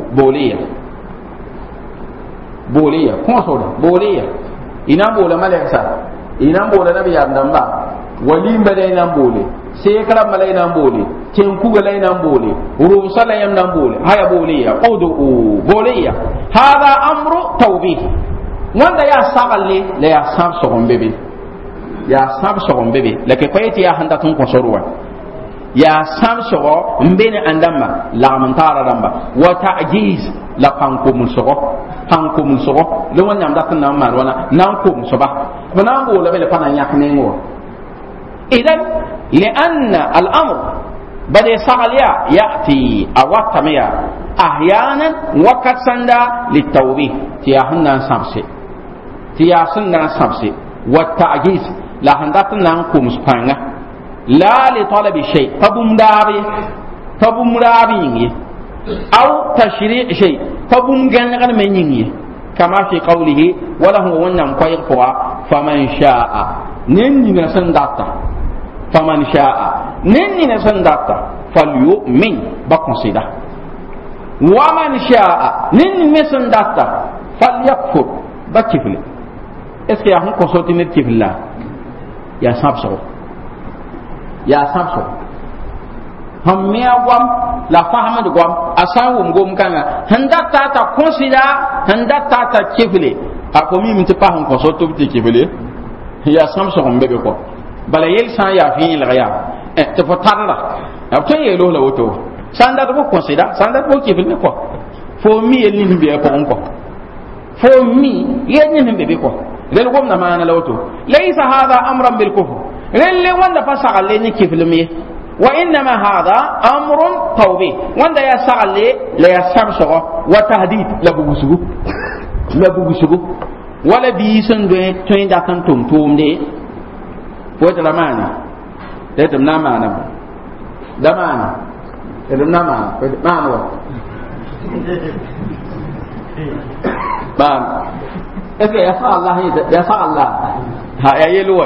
boliya konsodo boliya ina bola maleksa ina bola nabi yandamba walim bale ina bole sekra mala ina bole tenku gala ina bole rusala ina bole haya boliya odo boliya hada amru tawbih wanda ya sagalle la ya sab sogon bebe la ke kwayeti ya handa tun konsorwa ya sab sogo mbene andamba la mantara damba wa ta'jiz la panko mun sogo le wannan da kan nan marwana nan ko mun soba bana go la bele pana yak ne ngo idan li anna al amr bade sagaliya yati awatamiya ahyanan wakat sanda li tawbih tiya hanna samse wa ta'jiz la handa tan nan ko muspanga la li talabi shay tabum dabi aw tashri' shay fabum gangan men yingi kama fi qawlihi wala huwa wannan koy ko faman sha'a nenni na sandata falyu'min ba consider wa man sha'a nenni me sandata falyakfur ba kifli est ce que ya hon ko soti ne kifla ya sabso hammea gwam la fahamad gwam asawu ngom kanga handa tata consider handa tata kifle akomi minti pa hon ko so to ti kifle ya samso on bebe ko bala yel san ya fi la ya te fo tarla to yelo la woto sanda do consider sanda do kifle ko fo mi yel ni be ko on ko fo mi yel ni be ko lel gom na mana la woto laysa hadha amran bil kufr lel wanda fa sagalle ni kifle mi وإنما هذا أمر توبيخ وأن يسأل لا يسمسه وتهديد لبوسه ولا بيسن توين دكان توم دي فوت لماني تدم نامانا دمانا تدم نامانا مانو بام إذا يسأل الله ها يلوي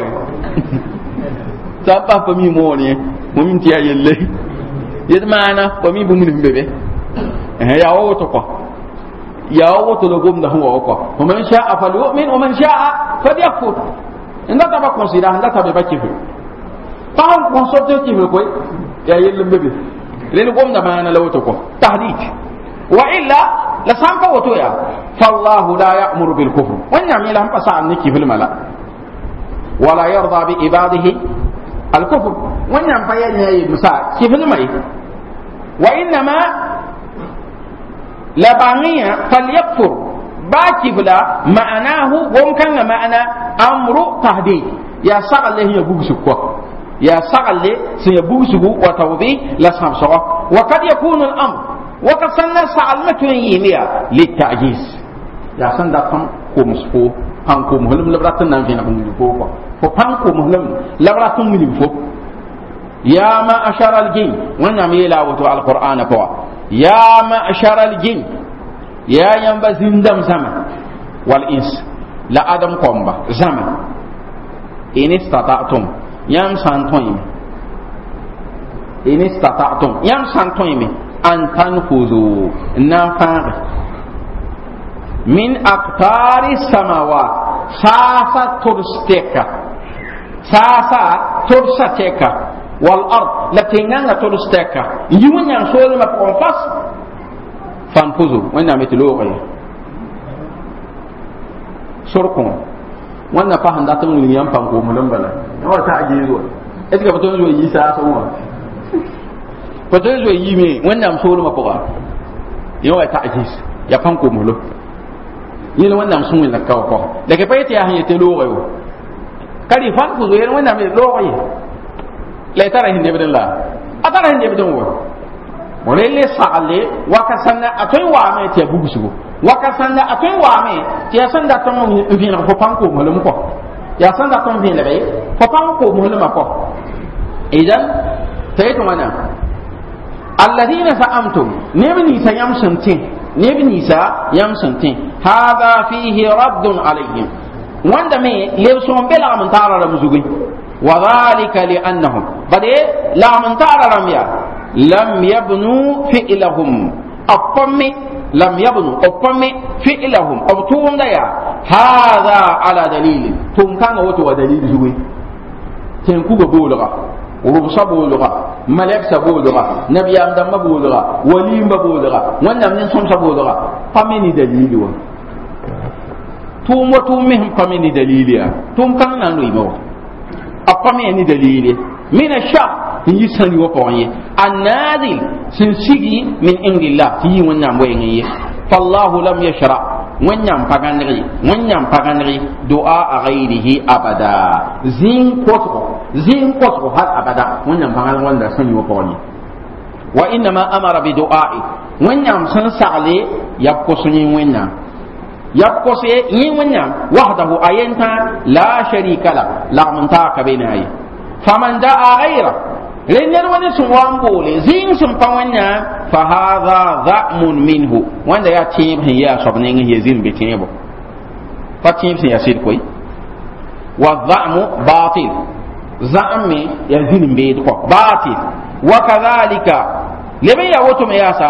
سبب فمي موني mumin tiya yelle yed mana ko mi bumun bebe ya woto ko ya woto lo gom da huwa ko man sha'a falyu'min wa man sha'a falyakfur inda ta ba consider inda ta be ba kifu pa on consulter kifu ko ya yelle bebe le gom da mana la woto ko tahdid wa illa la sampa woto ya fallahu la ya'muru bil kufr wanya mi la hampa sa an kifu mala wala yarda bi ibadihi الكفر وإنما فيني مساء كيف نمي وإنما لبانية فليكفر باكبلا معناه وم كان معنى أمر تهديد يا سغل له يبوسكوا يا سغل له سيبوسكوا وتوبيه لسهم صغا وقد يكون الأمر وقد سنة سغل متوينيا للتعجيز يا سنة كم سفو هنكم هلم لبراتنا فينا كنجفوكوا فهنكم هلم لبراتنا كنجفوك يا معشر الجن ونعم يلاوة القرآن كوا يا معشر الجن يا ينبا زندم زمن والإنس لا آدم قومبا زمن إن استطعتم يام سانتوين إن استطعتم يام سانتوين أن تنفذوا نفاق من أقطار السماوات ساسا ترستيكا ساسا ترستيكا والأرض لكننا ترستيكا يوم ينسول ما بقنفس فانفذوا وإنها متلوغي سركم وإنها فهم داتم لنيام فانكو ملنبلا هو تعجيزوا إذا فتون جو يسا سوا فتون جو يمي وإنها مسول ما بقى يوم تعجيز يا فانكو ملو يلا وإنها مسول لك كوكو لكن بيتي أهي يتلوغي كاري فانفذوا يلا وإنها متلوغي لا ترى هندي بدن لا أترى هندي بدن هو ولله سالي وكسنا أتوي وامي تيبوسو وكسنا أتوي وامي تيسن داتم فين فبانكو ملمكو يسن داتم فين لبي فبانكو ملمكو إذن تيتمنا الذين زعمتم نبني سيمسنتين نبني سيمسنتين هذا فيه رد عليهم وندمي ليسون بلا من تعالى رمزوي وذلك لأنهم بدي لا من تعالى رميا لم يبنوا فعلهم أقمي لم يبنوا أقمي فعلهم أبتوهم ديا هذا على دليل توم كان وتو دليل زوي تنكو بولغا وربص بولغا ملك سبولغا نبي آدم بولغا ولي بولغا وانا من سوم سبولغا فمن دليل و توم وتومهم فمن دليل يا توم كان نانوي مو أقمي دليل من الشر يسني وقوي النازل سنسيجي من عند الله تي ونعم وينيه فالله لم يشرع ونعم فغنري دعاء غيره أبدا زين قطر هل أبدا ونعم فغنري ونعم سني وقوي وإنما أمر بدعاء ونعم سنسعلي يبقصني ونعم يبقصي ونعم وحده أينتا لا شريك له لا منتاك بينه فمن دعا غيره لأن وانا سوام بولي زين سمپاوانيا فهذا ضأم منه وانا يا تيم هي صبنين هي زين بتيمو فتيم سياسير كوي والضأم باطل زعم يزين بيت باطل وكذلك لمن يوتم ياسا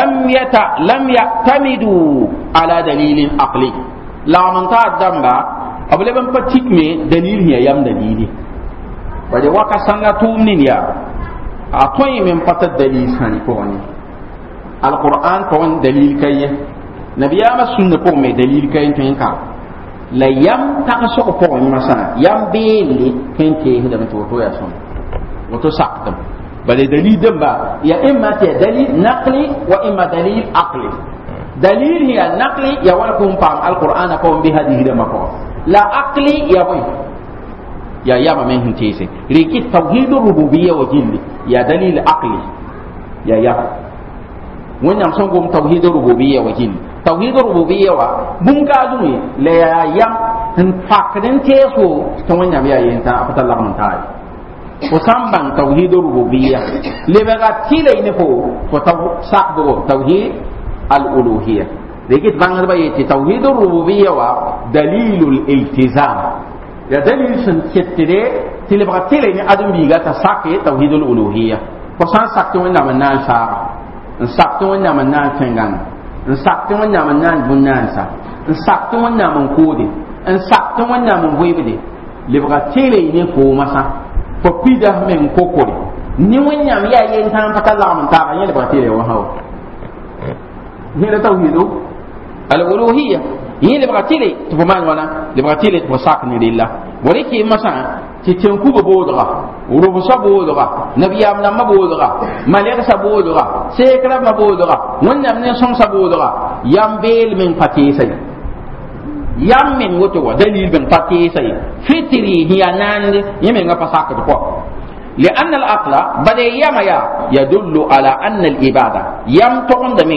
لم يعتمدوا على دليل عقلي لا من تعدم أبو لبن فتيك مي دليل هي يم دليلي wade waka sanga tumnin ya atoy men pata dalil sani ko ni alquran ko on dalil kay nabiyama sunna ko me dalil kay tin ka la yam ta so ko ni masana yam beli kente hida to ya son wato saktam bale dalil damba ya imma ta dalil naqli wa imma dalil aqli dalil hiya naqli ya wala kum pam alquran ko bi hadihi dama ko la aqli ya boy يا يا ما من هنتيسي ريكي توحيد الربوبية وجل يا دليل عقلي يا وين يمسون قوم توحيد الربوبية وجل توحيد الربوبية وبنكازوني لا يا فاكرين تيسو توين يا ينتا أفتح الله من تاي وسامبان توحيد الربوبية لبعض تيلا ينفو فتوحيد توحيد الألوهية ريكي تبانغ بيتي توحيد الربوبية ودليل الالتزام يا دليل سنتيري تلبغتيلي ني ادم بيغا تساكي توحيد الالوهيه فسان ساكتو ونا منان سارا ساكتو ونا منان تنغان ساكتو ونا منان بنانسا ساكتو ونا من كودي ساكتو ونا من ويبدي لبغتيلي ني فوماسا فبيدا من كوكوري ني ونا يا ينتان فتلا من تا يا لبغتيلي وهاو هي توحيد الالوهيه yi lebratile to man wana lebratile to sak ni lillah bore ki masa ti tenku go bodra uru so bodra nabiyam nam bodra malek sa bodra sekra ma bodra wonnam ne som sa bodra yam bel min pati sai yam men woto wa dalil ben pati sai fitri hiya nande yeme nga pasaka ko لأن العقل بل يما يدل على أن العبادة يم تقوم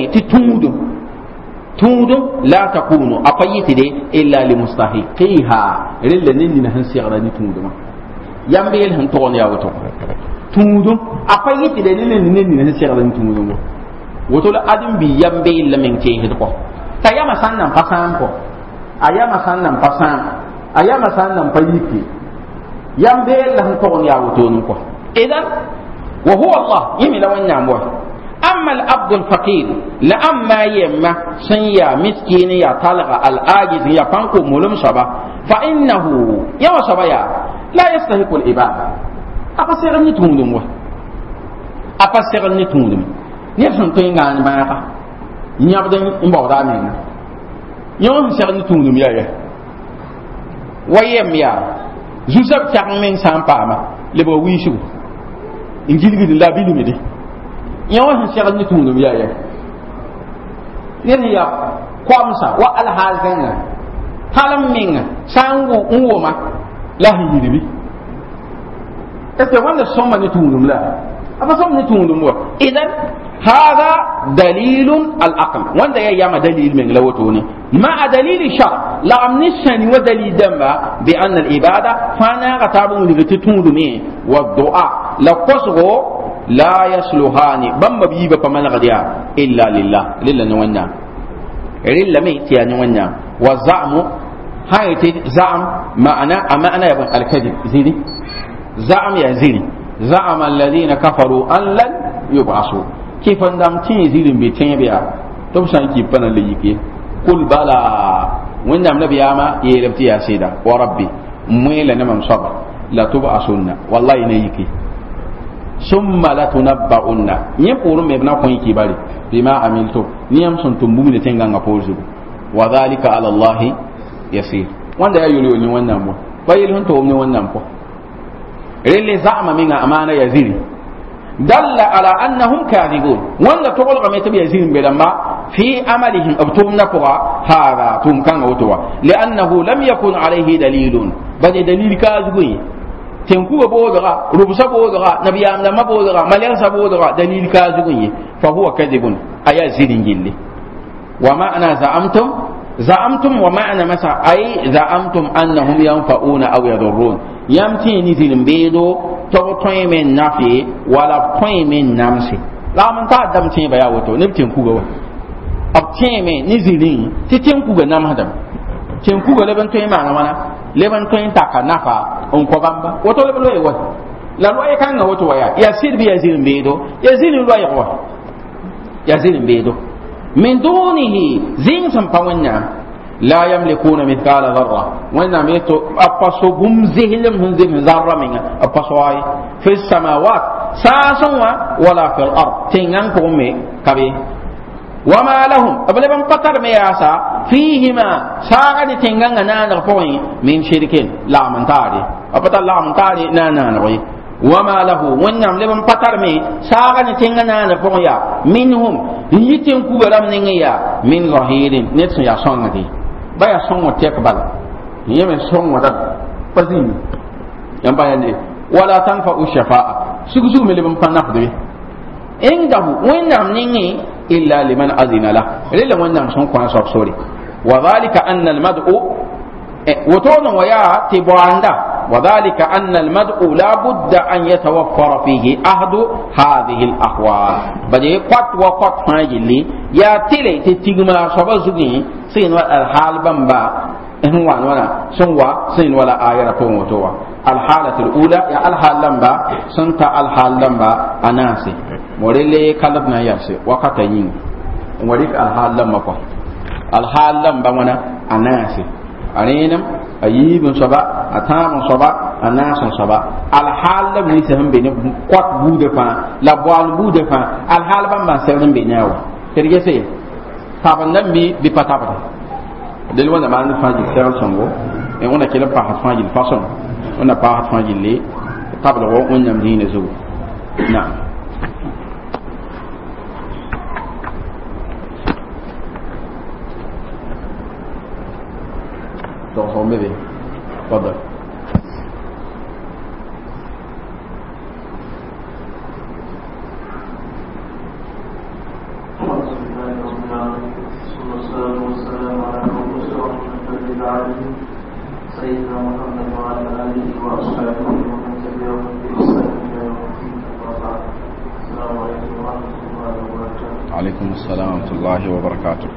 تود لا تكون أقيت دي إلا لمستحقيها إلا نني نهن سيغراني تود يم بيل هن تقوم يا وتو تود أقيت دي إلا نني نهن سيغراني تود وتو لأدم بي يم بيل لمن تيه دقو تيما سنن فسان كو أيما سنن فسان أيما سنن فيكي يم بيل لهن تقوم يا وتو نكو إذن وهو الله يمي لو أن يعمل أما العبد الفقير لأما يما سنيا مسكين يا طلق الآجز يا فانكو ملم شبا فإنه يا شبا لا يستحق العبادة أفسر نتوندم أفسر نتوندم نفسن تيغان باقا نيابدن مبودا من يوم سر نتوندم يا ويم يا زوزب تاغمن سامباما لبو ويشو ingilgi la bilu mi de yawa han shagal ni tunu ya nen ya kwamsa wa al hal ganga halam minga sangu ngoma la hi bi est-ce wanda somma ni tunu la aba som ni tunu mo idan hada dalilun al aql wanda ya yama dalil min lawtuni ma dalil shar la amnishani wa dalil damba bi anna al ibada fana qatabu li tunu mi wa du'a la qasgo la yasluhani bamba biba pamana gadiya illa lillah lilla ni wanya illa mai tiya ni wanya wa za'mu hayati za'am ma'ana ya al kadhib zini za'am ya zini za'ama alladhina kafaru an lan yub'asu kifan dam tin zirin be tin biya to san ki pana le yike kul bala wanda nabiya ma yelabti ya sida wa rabbi mwela na mam sabr la tub'asunna wallahi ne yike summa la tunabba'unna nye puru me bna kon ki bari bima amiltu niyam sun tumbu ne tenga nga pozu wa dhalika ala allah yasir wanda ya yuli ni wannan mo bayil hun to ni wannan ko rele za'ama minga amana yaziri dalla ala annahum kadhibun wanda to golga me tabi yaziri belamba fi amalihim abtumna qura hada tum kan awtowa li'annahu lam yakun alayhi dalilun bade dalil kazugi tenkuwa bodora rubusa bodora nabiyam na mabodora malyansa bodora dalil ka zugunyi fa huwa kadibun aya zidin gilli wa ma'ana za'amtum wa ma'ana masa ay za'amtum annahum yanfa'una aw yadurrun yamti ni zilin bedo to toymen nafi wala toymen namsi la man ta dam tin baya wato ne tenkuga wa abteme ni zilin ti tenkuga nam hadam tenkuga le ban toyma na mana leban to intaka nafa on ko bamba woto le loye wa la loye kan na woto waya ya sirbi ya zirin bedo ya zirin loye wa ya zirin bedo min dunihi zin sam pawanya la yamlikuna mithqala dharra wana meto apaso gum zihilum hun zin zarra minga apaso ay fi samawat sasanwa wala fil ard tingan ko me kabe وما لهم أبلغ قطر مياسا فيهما ساغد تنغان نانا فوين من شركين لا من تاري أبدا لا من تاري نانا نوي وما له ونعم لمن قطر مي ساغد تنغان نانا فوين منهم يتن كبرام نيا من ظهير نتسو يا صنغتي بايا صنغ تيكبال يمن صنغ ودد فزين ينبايا ولا تنفع الشفاعة سكسو من لمن فنقضي عنده ونعم نيا إلا لمن أذن له إلا وأنهم سنكون سوري وذلك أن المدعو وتون ويا تبواندا وذلك أن المدعو لا بد أن يتوفر فيه أحد هذه الأحوال بدي قط وقط فاجلي يا تلي تتجمع سبزني سين الحال بمبا هو ولا سنوا سين ولا آية تومتوا الحالة الأولى يا الحال لمبا سنت الحال لمبا أناسي morele kalabna yarse wakata yin warik alhalam mako alhalam ba wana anasi arenam ayibun saba atamun saba anasun saba alhalam ni se hambe ne kwat bude fa la boal bude fa alhalban ba se hambe ne wa terge se taban nan bi patapata del wana man faji sel songo e wona kila pa faji fason wona pa faji le tabla wo wonnam dine zo na بيبي تفضل. سيدنا محمد وعلى آله وأصحابه ومن تبعهم بإحسان إلى يوم الدين. السلام عليكم ورحمة الله وبركاته. عليكم السلام ورحمة الله وبركاته.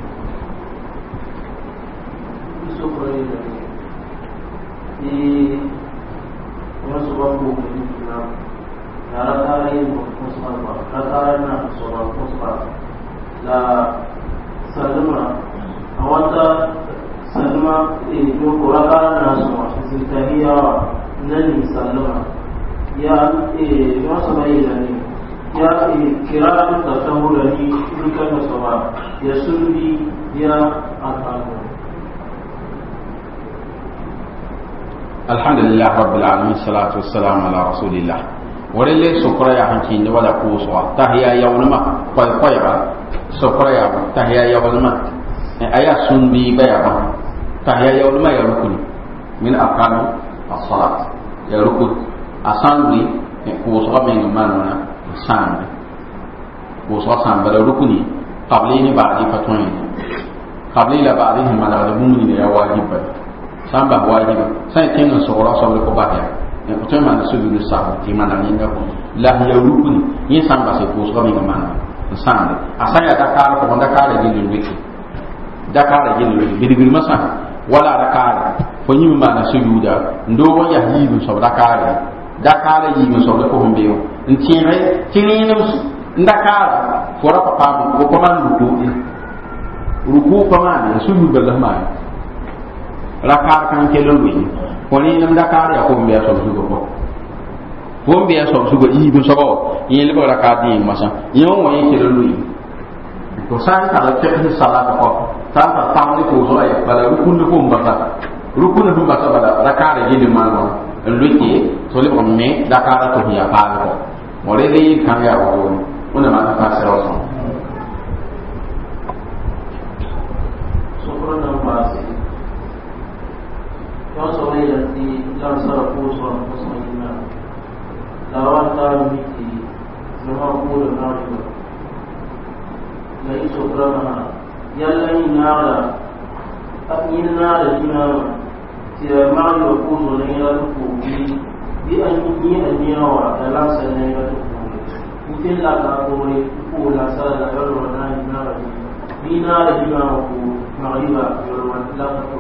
سلمى وقال الناس زكريا نني سلمى يا ما سمعيني يا كرام تتمرني بكم سما يسلبي يا أكبر. الحمد لله رب العالمين الصلاة والسلام على رسول الله. ولله سكر يا حكيم ولا قوسوا تهيا يومنا قيقيا سكر يا تهيا يومنا أيا سنبي بيا تهيا يومنا يا ركن من أركان الصلاة يا ركن أصلي قوسوا من المانونا سام قوسوا سام بل ركني قبلين بعدي فتوين قبلي لا بعدين ما لا بمني يا واجب سام واجب سان كين سورة سورة كبايا ko ma na sudu sa ti mana ni ngako la ya rukuni yin san ba se ko so mi ngama san asaya da kala ko da kala jin wiki da kala jin wiki bidigir masa wala da kala ko yin ma na sudu da ndo wo ya yi so da kala yi so da ko hombe yo ntire tini ne nda kala fora papa ko ko man ruku ko man sudu ba da ma rakar kan kelo wi woni nam dakar ya ko mbiya so sugo ko mbiya so sugo yi bu so yi le bara ka di masa yo woni ke lo lui ko san ka la te salat ko tan ta tam ni ko so ay bala rukun ko mbata rukun ko mbata bala rakar ji di mano luki so le ko me dakar to ya pa ko woni le kan ya ko woni ma ta sa ro so sokro na basi yang soalnya di dalam sarapus orang muslimina lawan tahu miti semua pura nari lagi sobrana yang lain nara ini nara ina tidak mahu pun orang yang tu di anjing awak dalam sana yang tu mungkin lah kau pula sana kalau orang nara di nara juga aku mariba kalau orang lah tu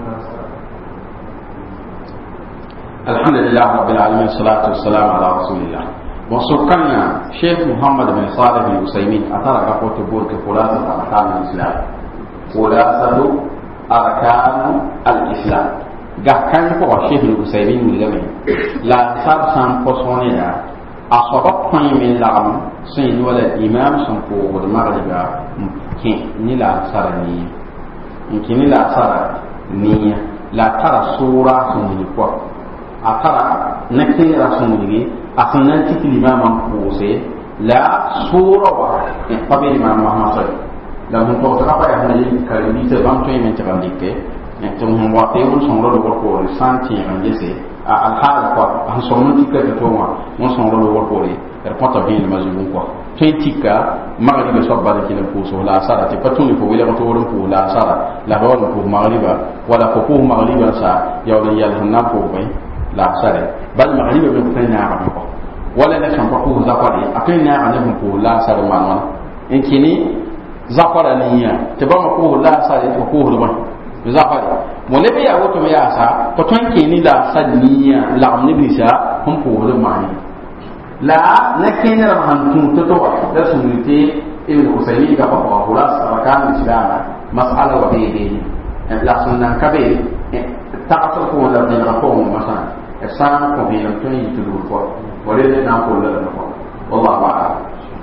الحمد لله رب العالمين الصلاة والسلام على رسول الله. وسكرنا شيخ محمد بن صالح العثيمين أثر قوة بورك خلاصة أركان الإسلام خلاصة أركان الإسلام كان فوق الشيخ العثيمين من جميع لا صار سام قصوننا أصبح من لعم سين ولا إمام سنفوق المغرب كين نلا صارني يمكن نلا صارني لا ترى صورة سنفوق akara na kira sun digi asanan tiki limaman kose la sura wa pabe limam Muhammad la mun to ta pa ya hanin kalbi se bam to yemen ta bandike to mun wa te mun son ro ko santi an yese al hal ko an son mun tikka to wa mun son ro ko ri pota bin mazubun ko to tikka magriba so ba da kilan ko so la sara te patuni ko wala to ron ko la sara la ba ko magriba wala ko magriba sa yawla yal hanna ko bai la sare bal magriba be ko na ko wala na shan ko zakari akai na ne ko la sare man in kini zakara niya te ba ko la sare ko ko ba zakari mo le be ya woto me ya sa ko ton kini la sare niya la amni bi sa hum ko do mani la na kini ra han tun to da sunite ibn usaymi ga ko ko la sarakan islam mas'ala wa bi la sunna kabir ta'atul ko la din ko masana السلام عليكم ورحمة الله وبركاته. ولله نقول لنا والله أعلم.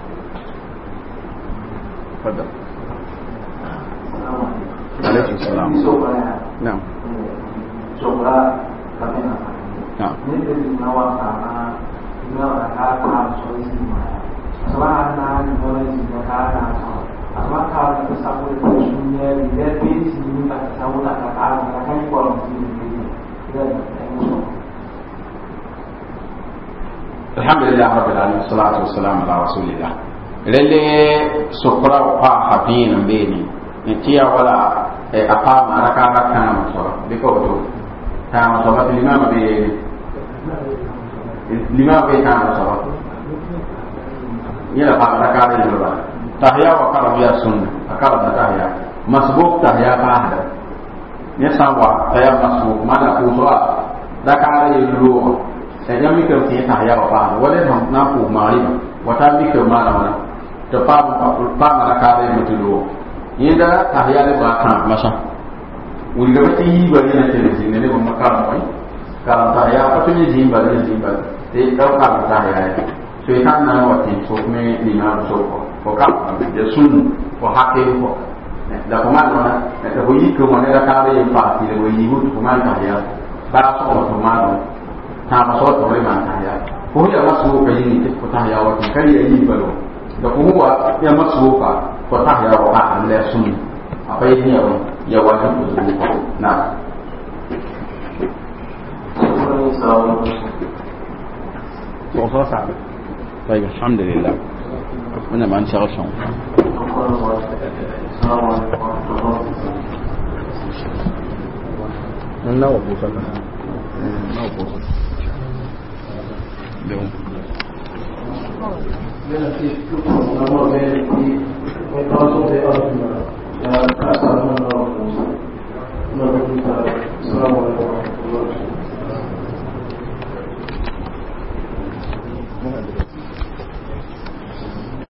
تفضل. عليكم السلام. نعم. شكرا كمينا. نعم. نقدر نوع كنا نوع كنا سويسما. سواء أنا نقول إذا كنا سواء كنا تسافر تشوفني لذي سنين تسافر تكالم تكالم كلام سنين. alhamdulillah rabbil alamin salatu wassalamu ala rasulillah rele sokra pa hafin mbeni ntia wala apa maraka kana so biko to ta so ba limama be kana so yela pa maraka be lo ba tahya wa karabiya sunna akara tahya masbuk tahya pa hada ne sawa tahya masbuk mana ko so da kare lo sai ya mi ka ti tahya wa pa wala na ku mari wata mi ka mana wana to pa maraka be mutulo yinda tahya le ba kan masha wuri ga ti ba ne na tere ne ne ba makara mai kan tahya pa tuni jin ba ne jin ba sai ka tahya sai kan na wati so me ni na so ko ka ya sun ko hake ko da kuma na da ko yi ko ne da ka re pa ti le yi hu ko man ta ya ba so ko ma no ta ma so ko le man ta ya ko ya ma so ko yi ni ko ta ya wa kan ya yi ba lo da ko wa ya ma so ka ko ta ya wa ka le sun akwai ni ya wa ta ko na ko so sa طيب الحمد لله أنا ما أنشأ شون لا وقوفة لا وقوفة اليوم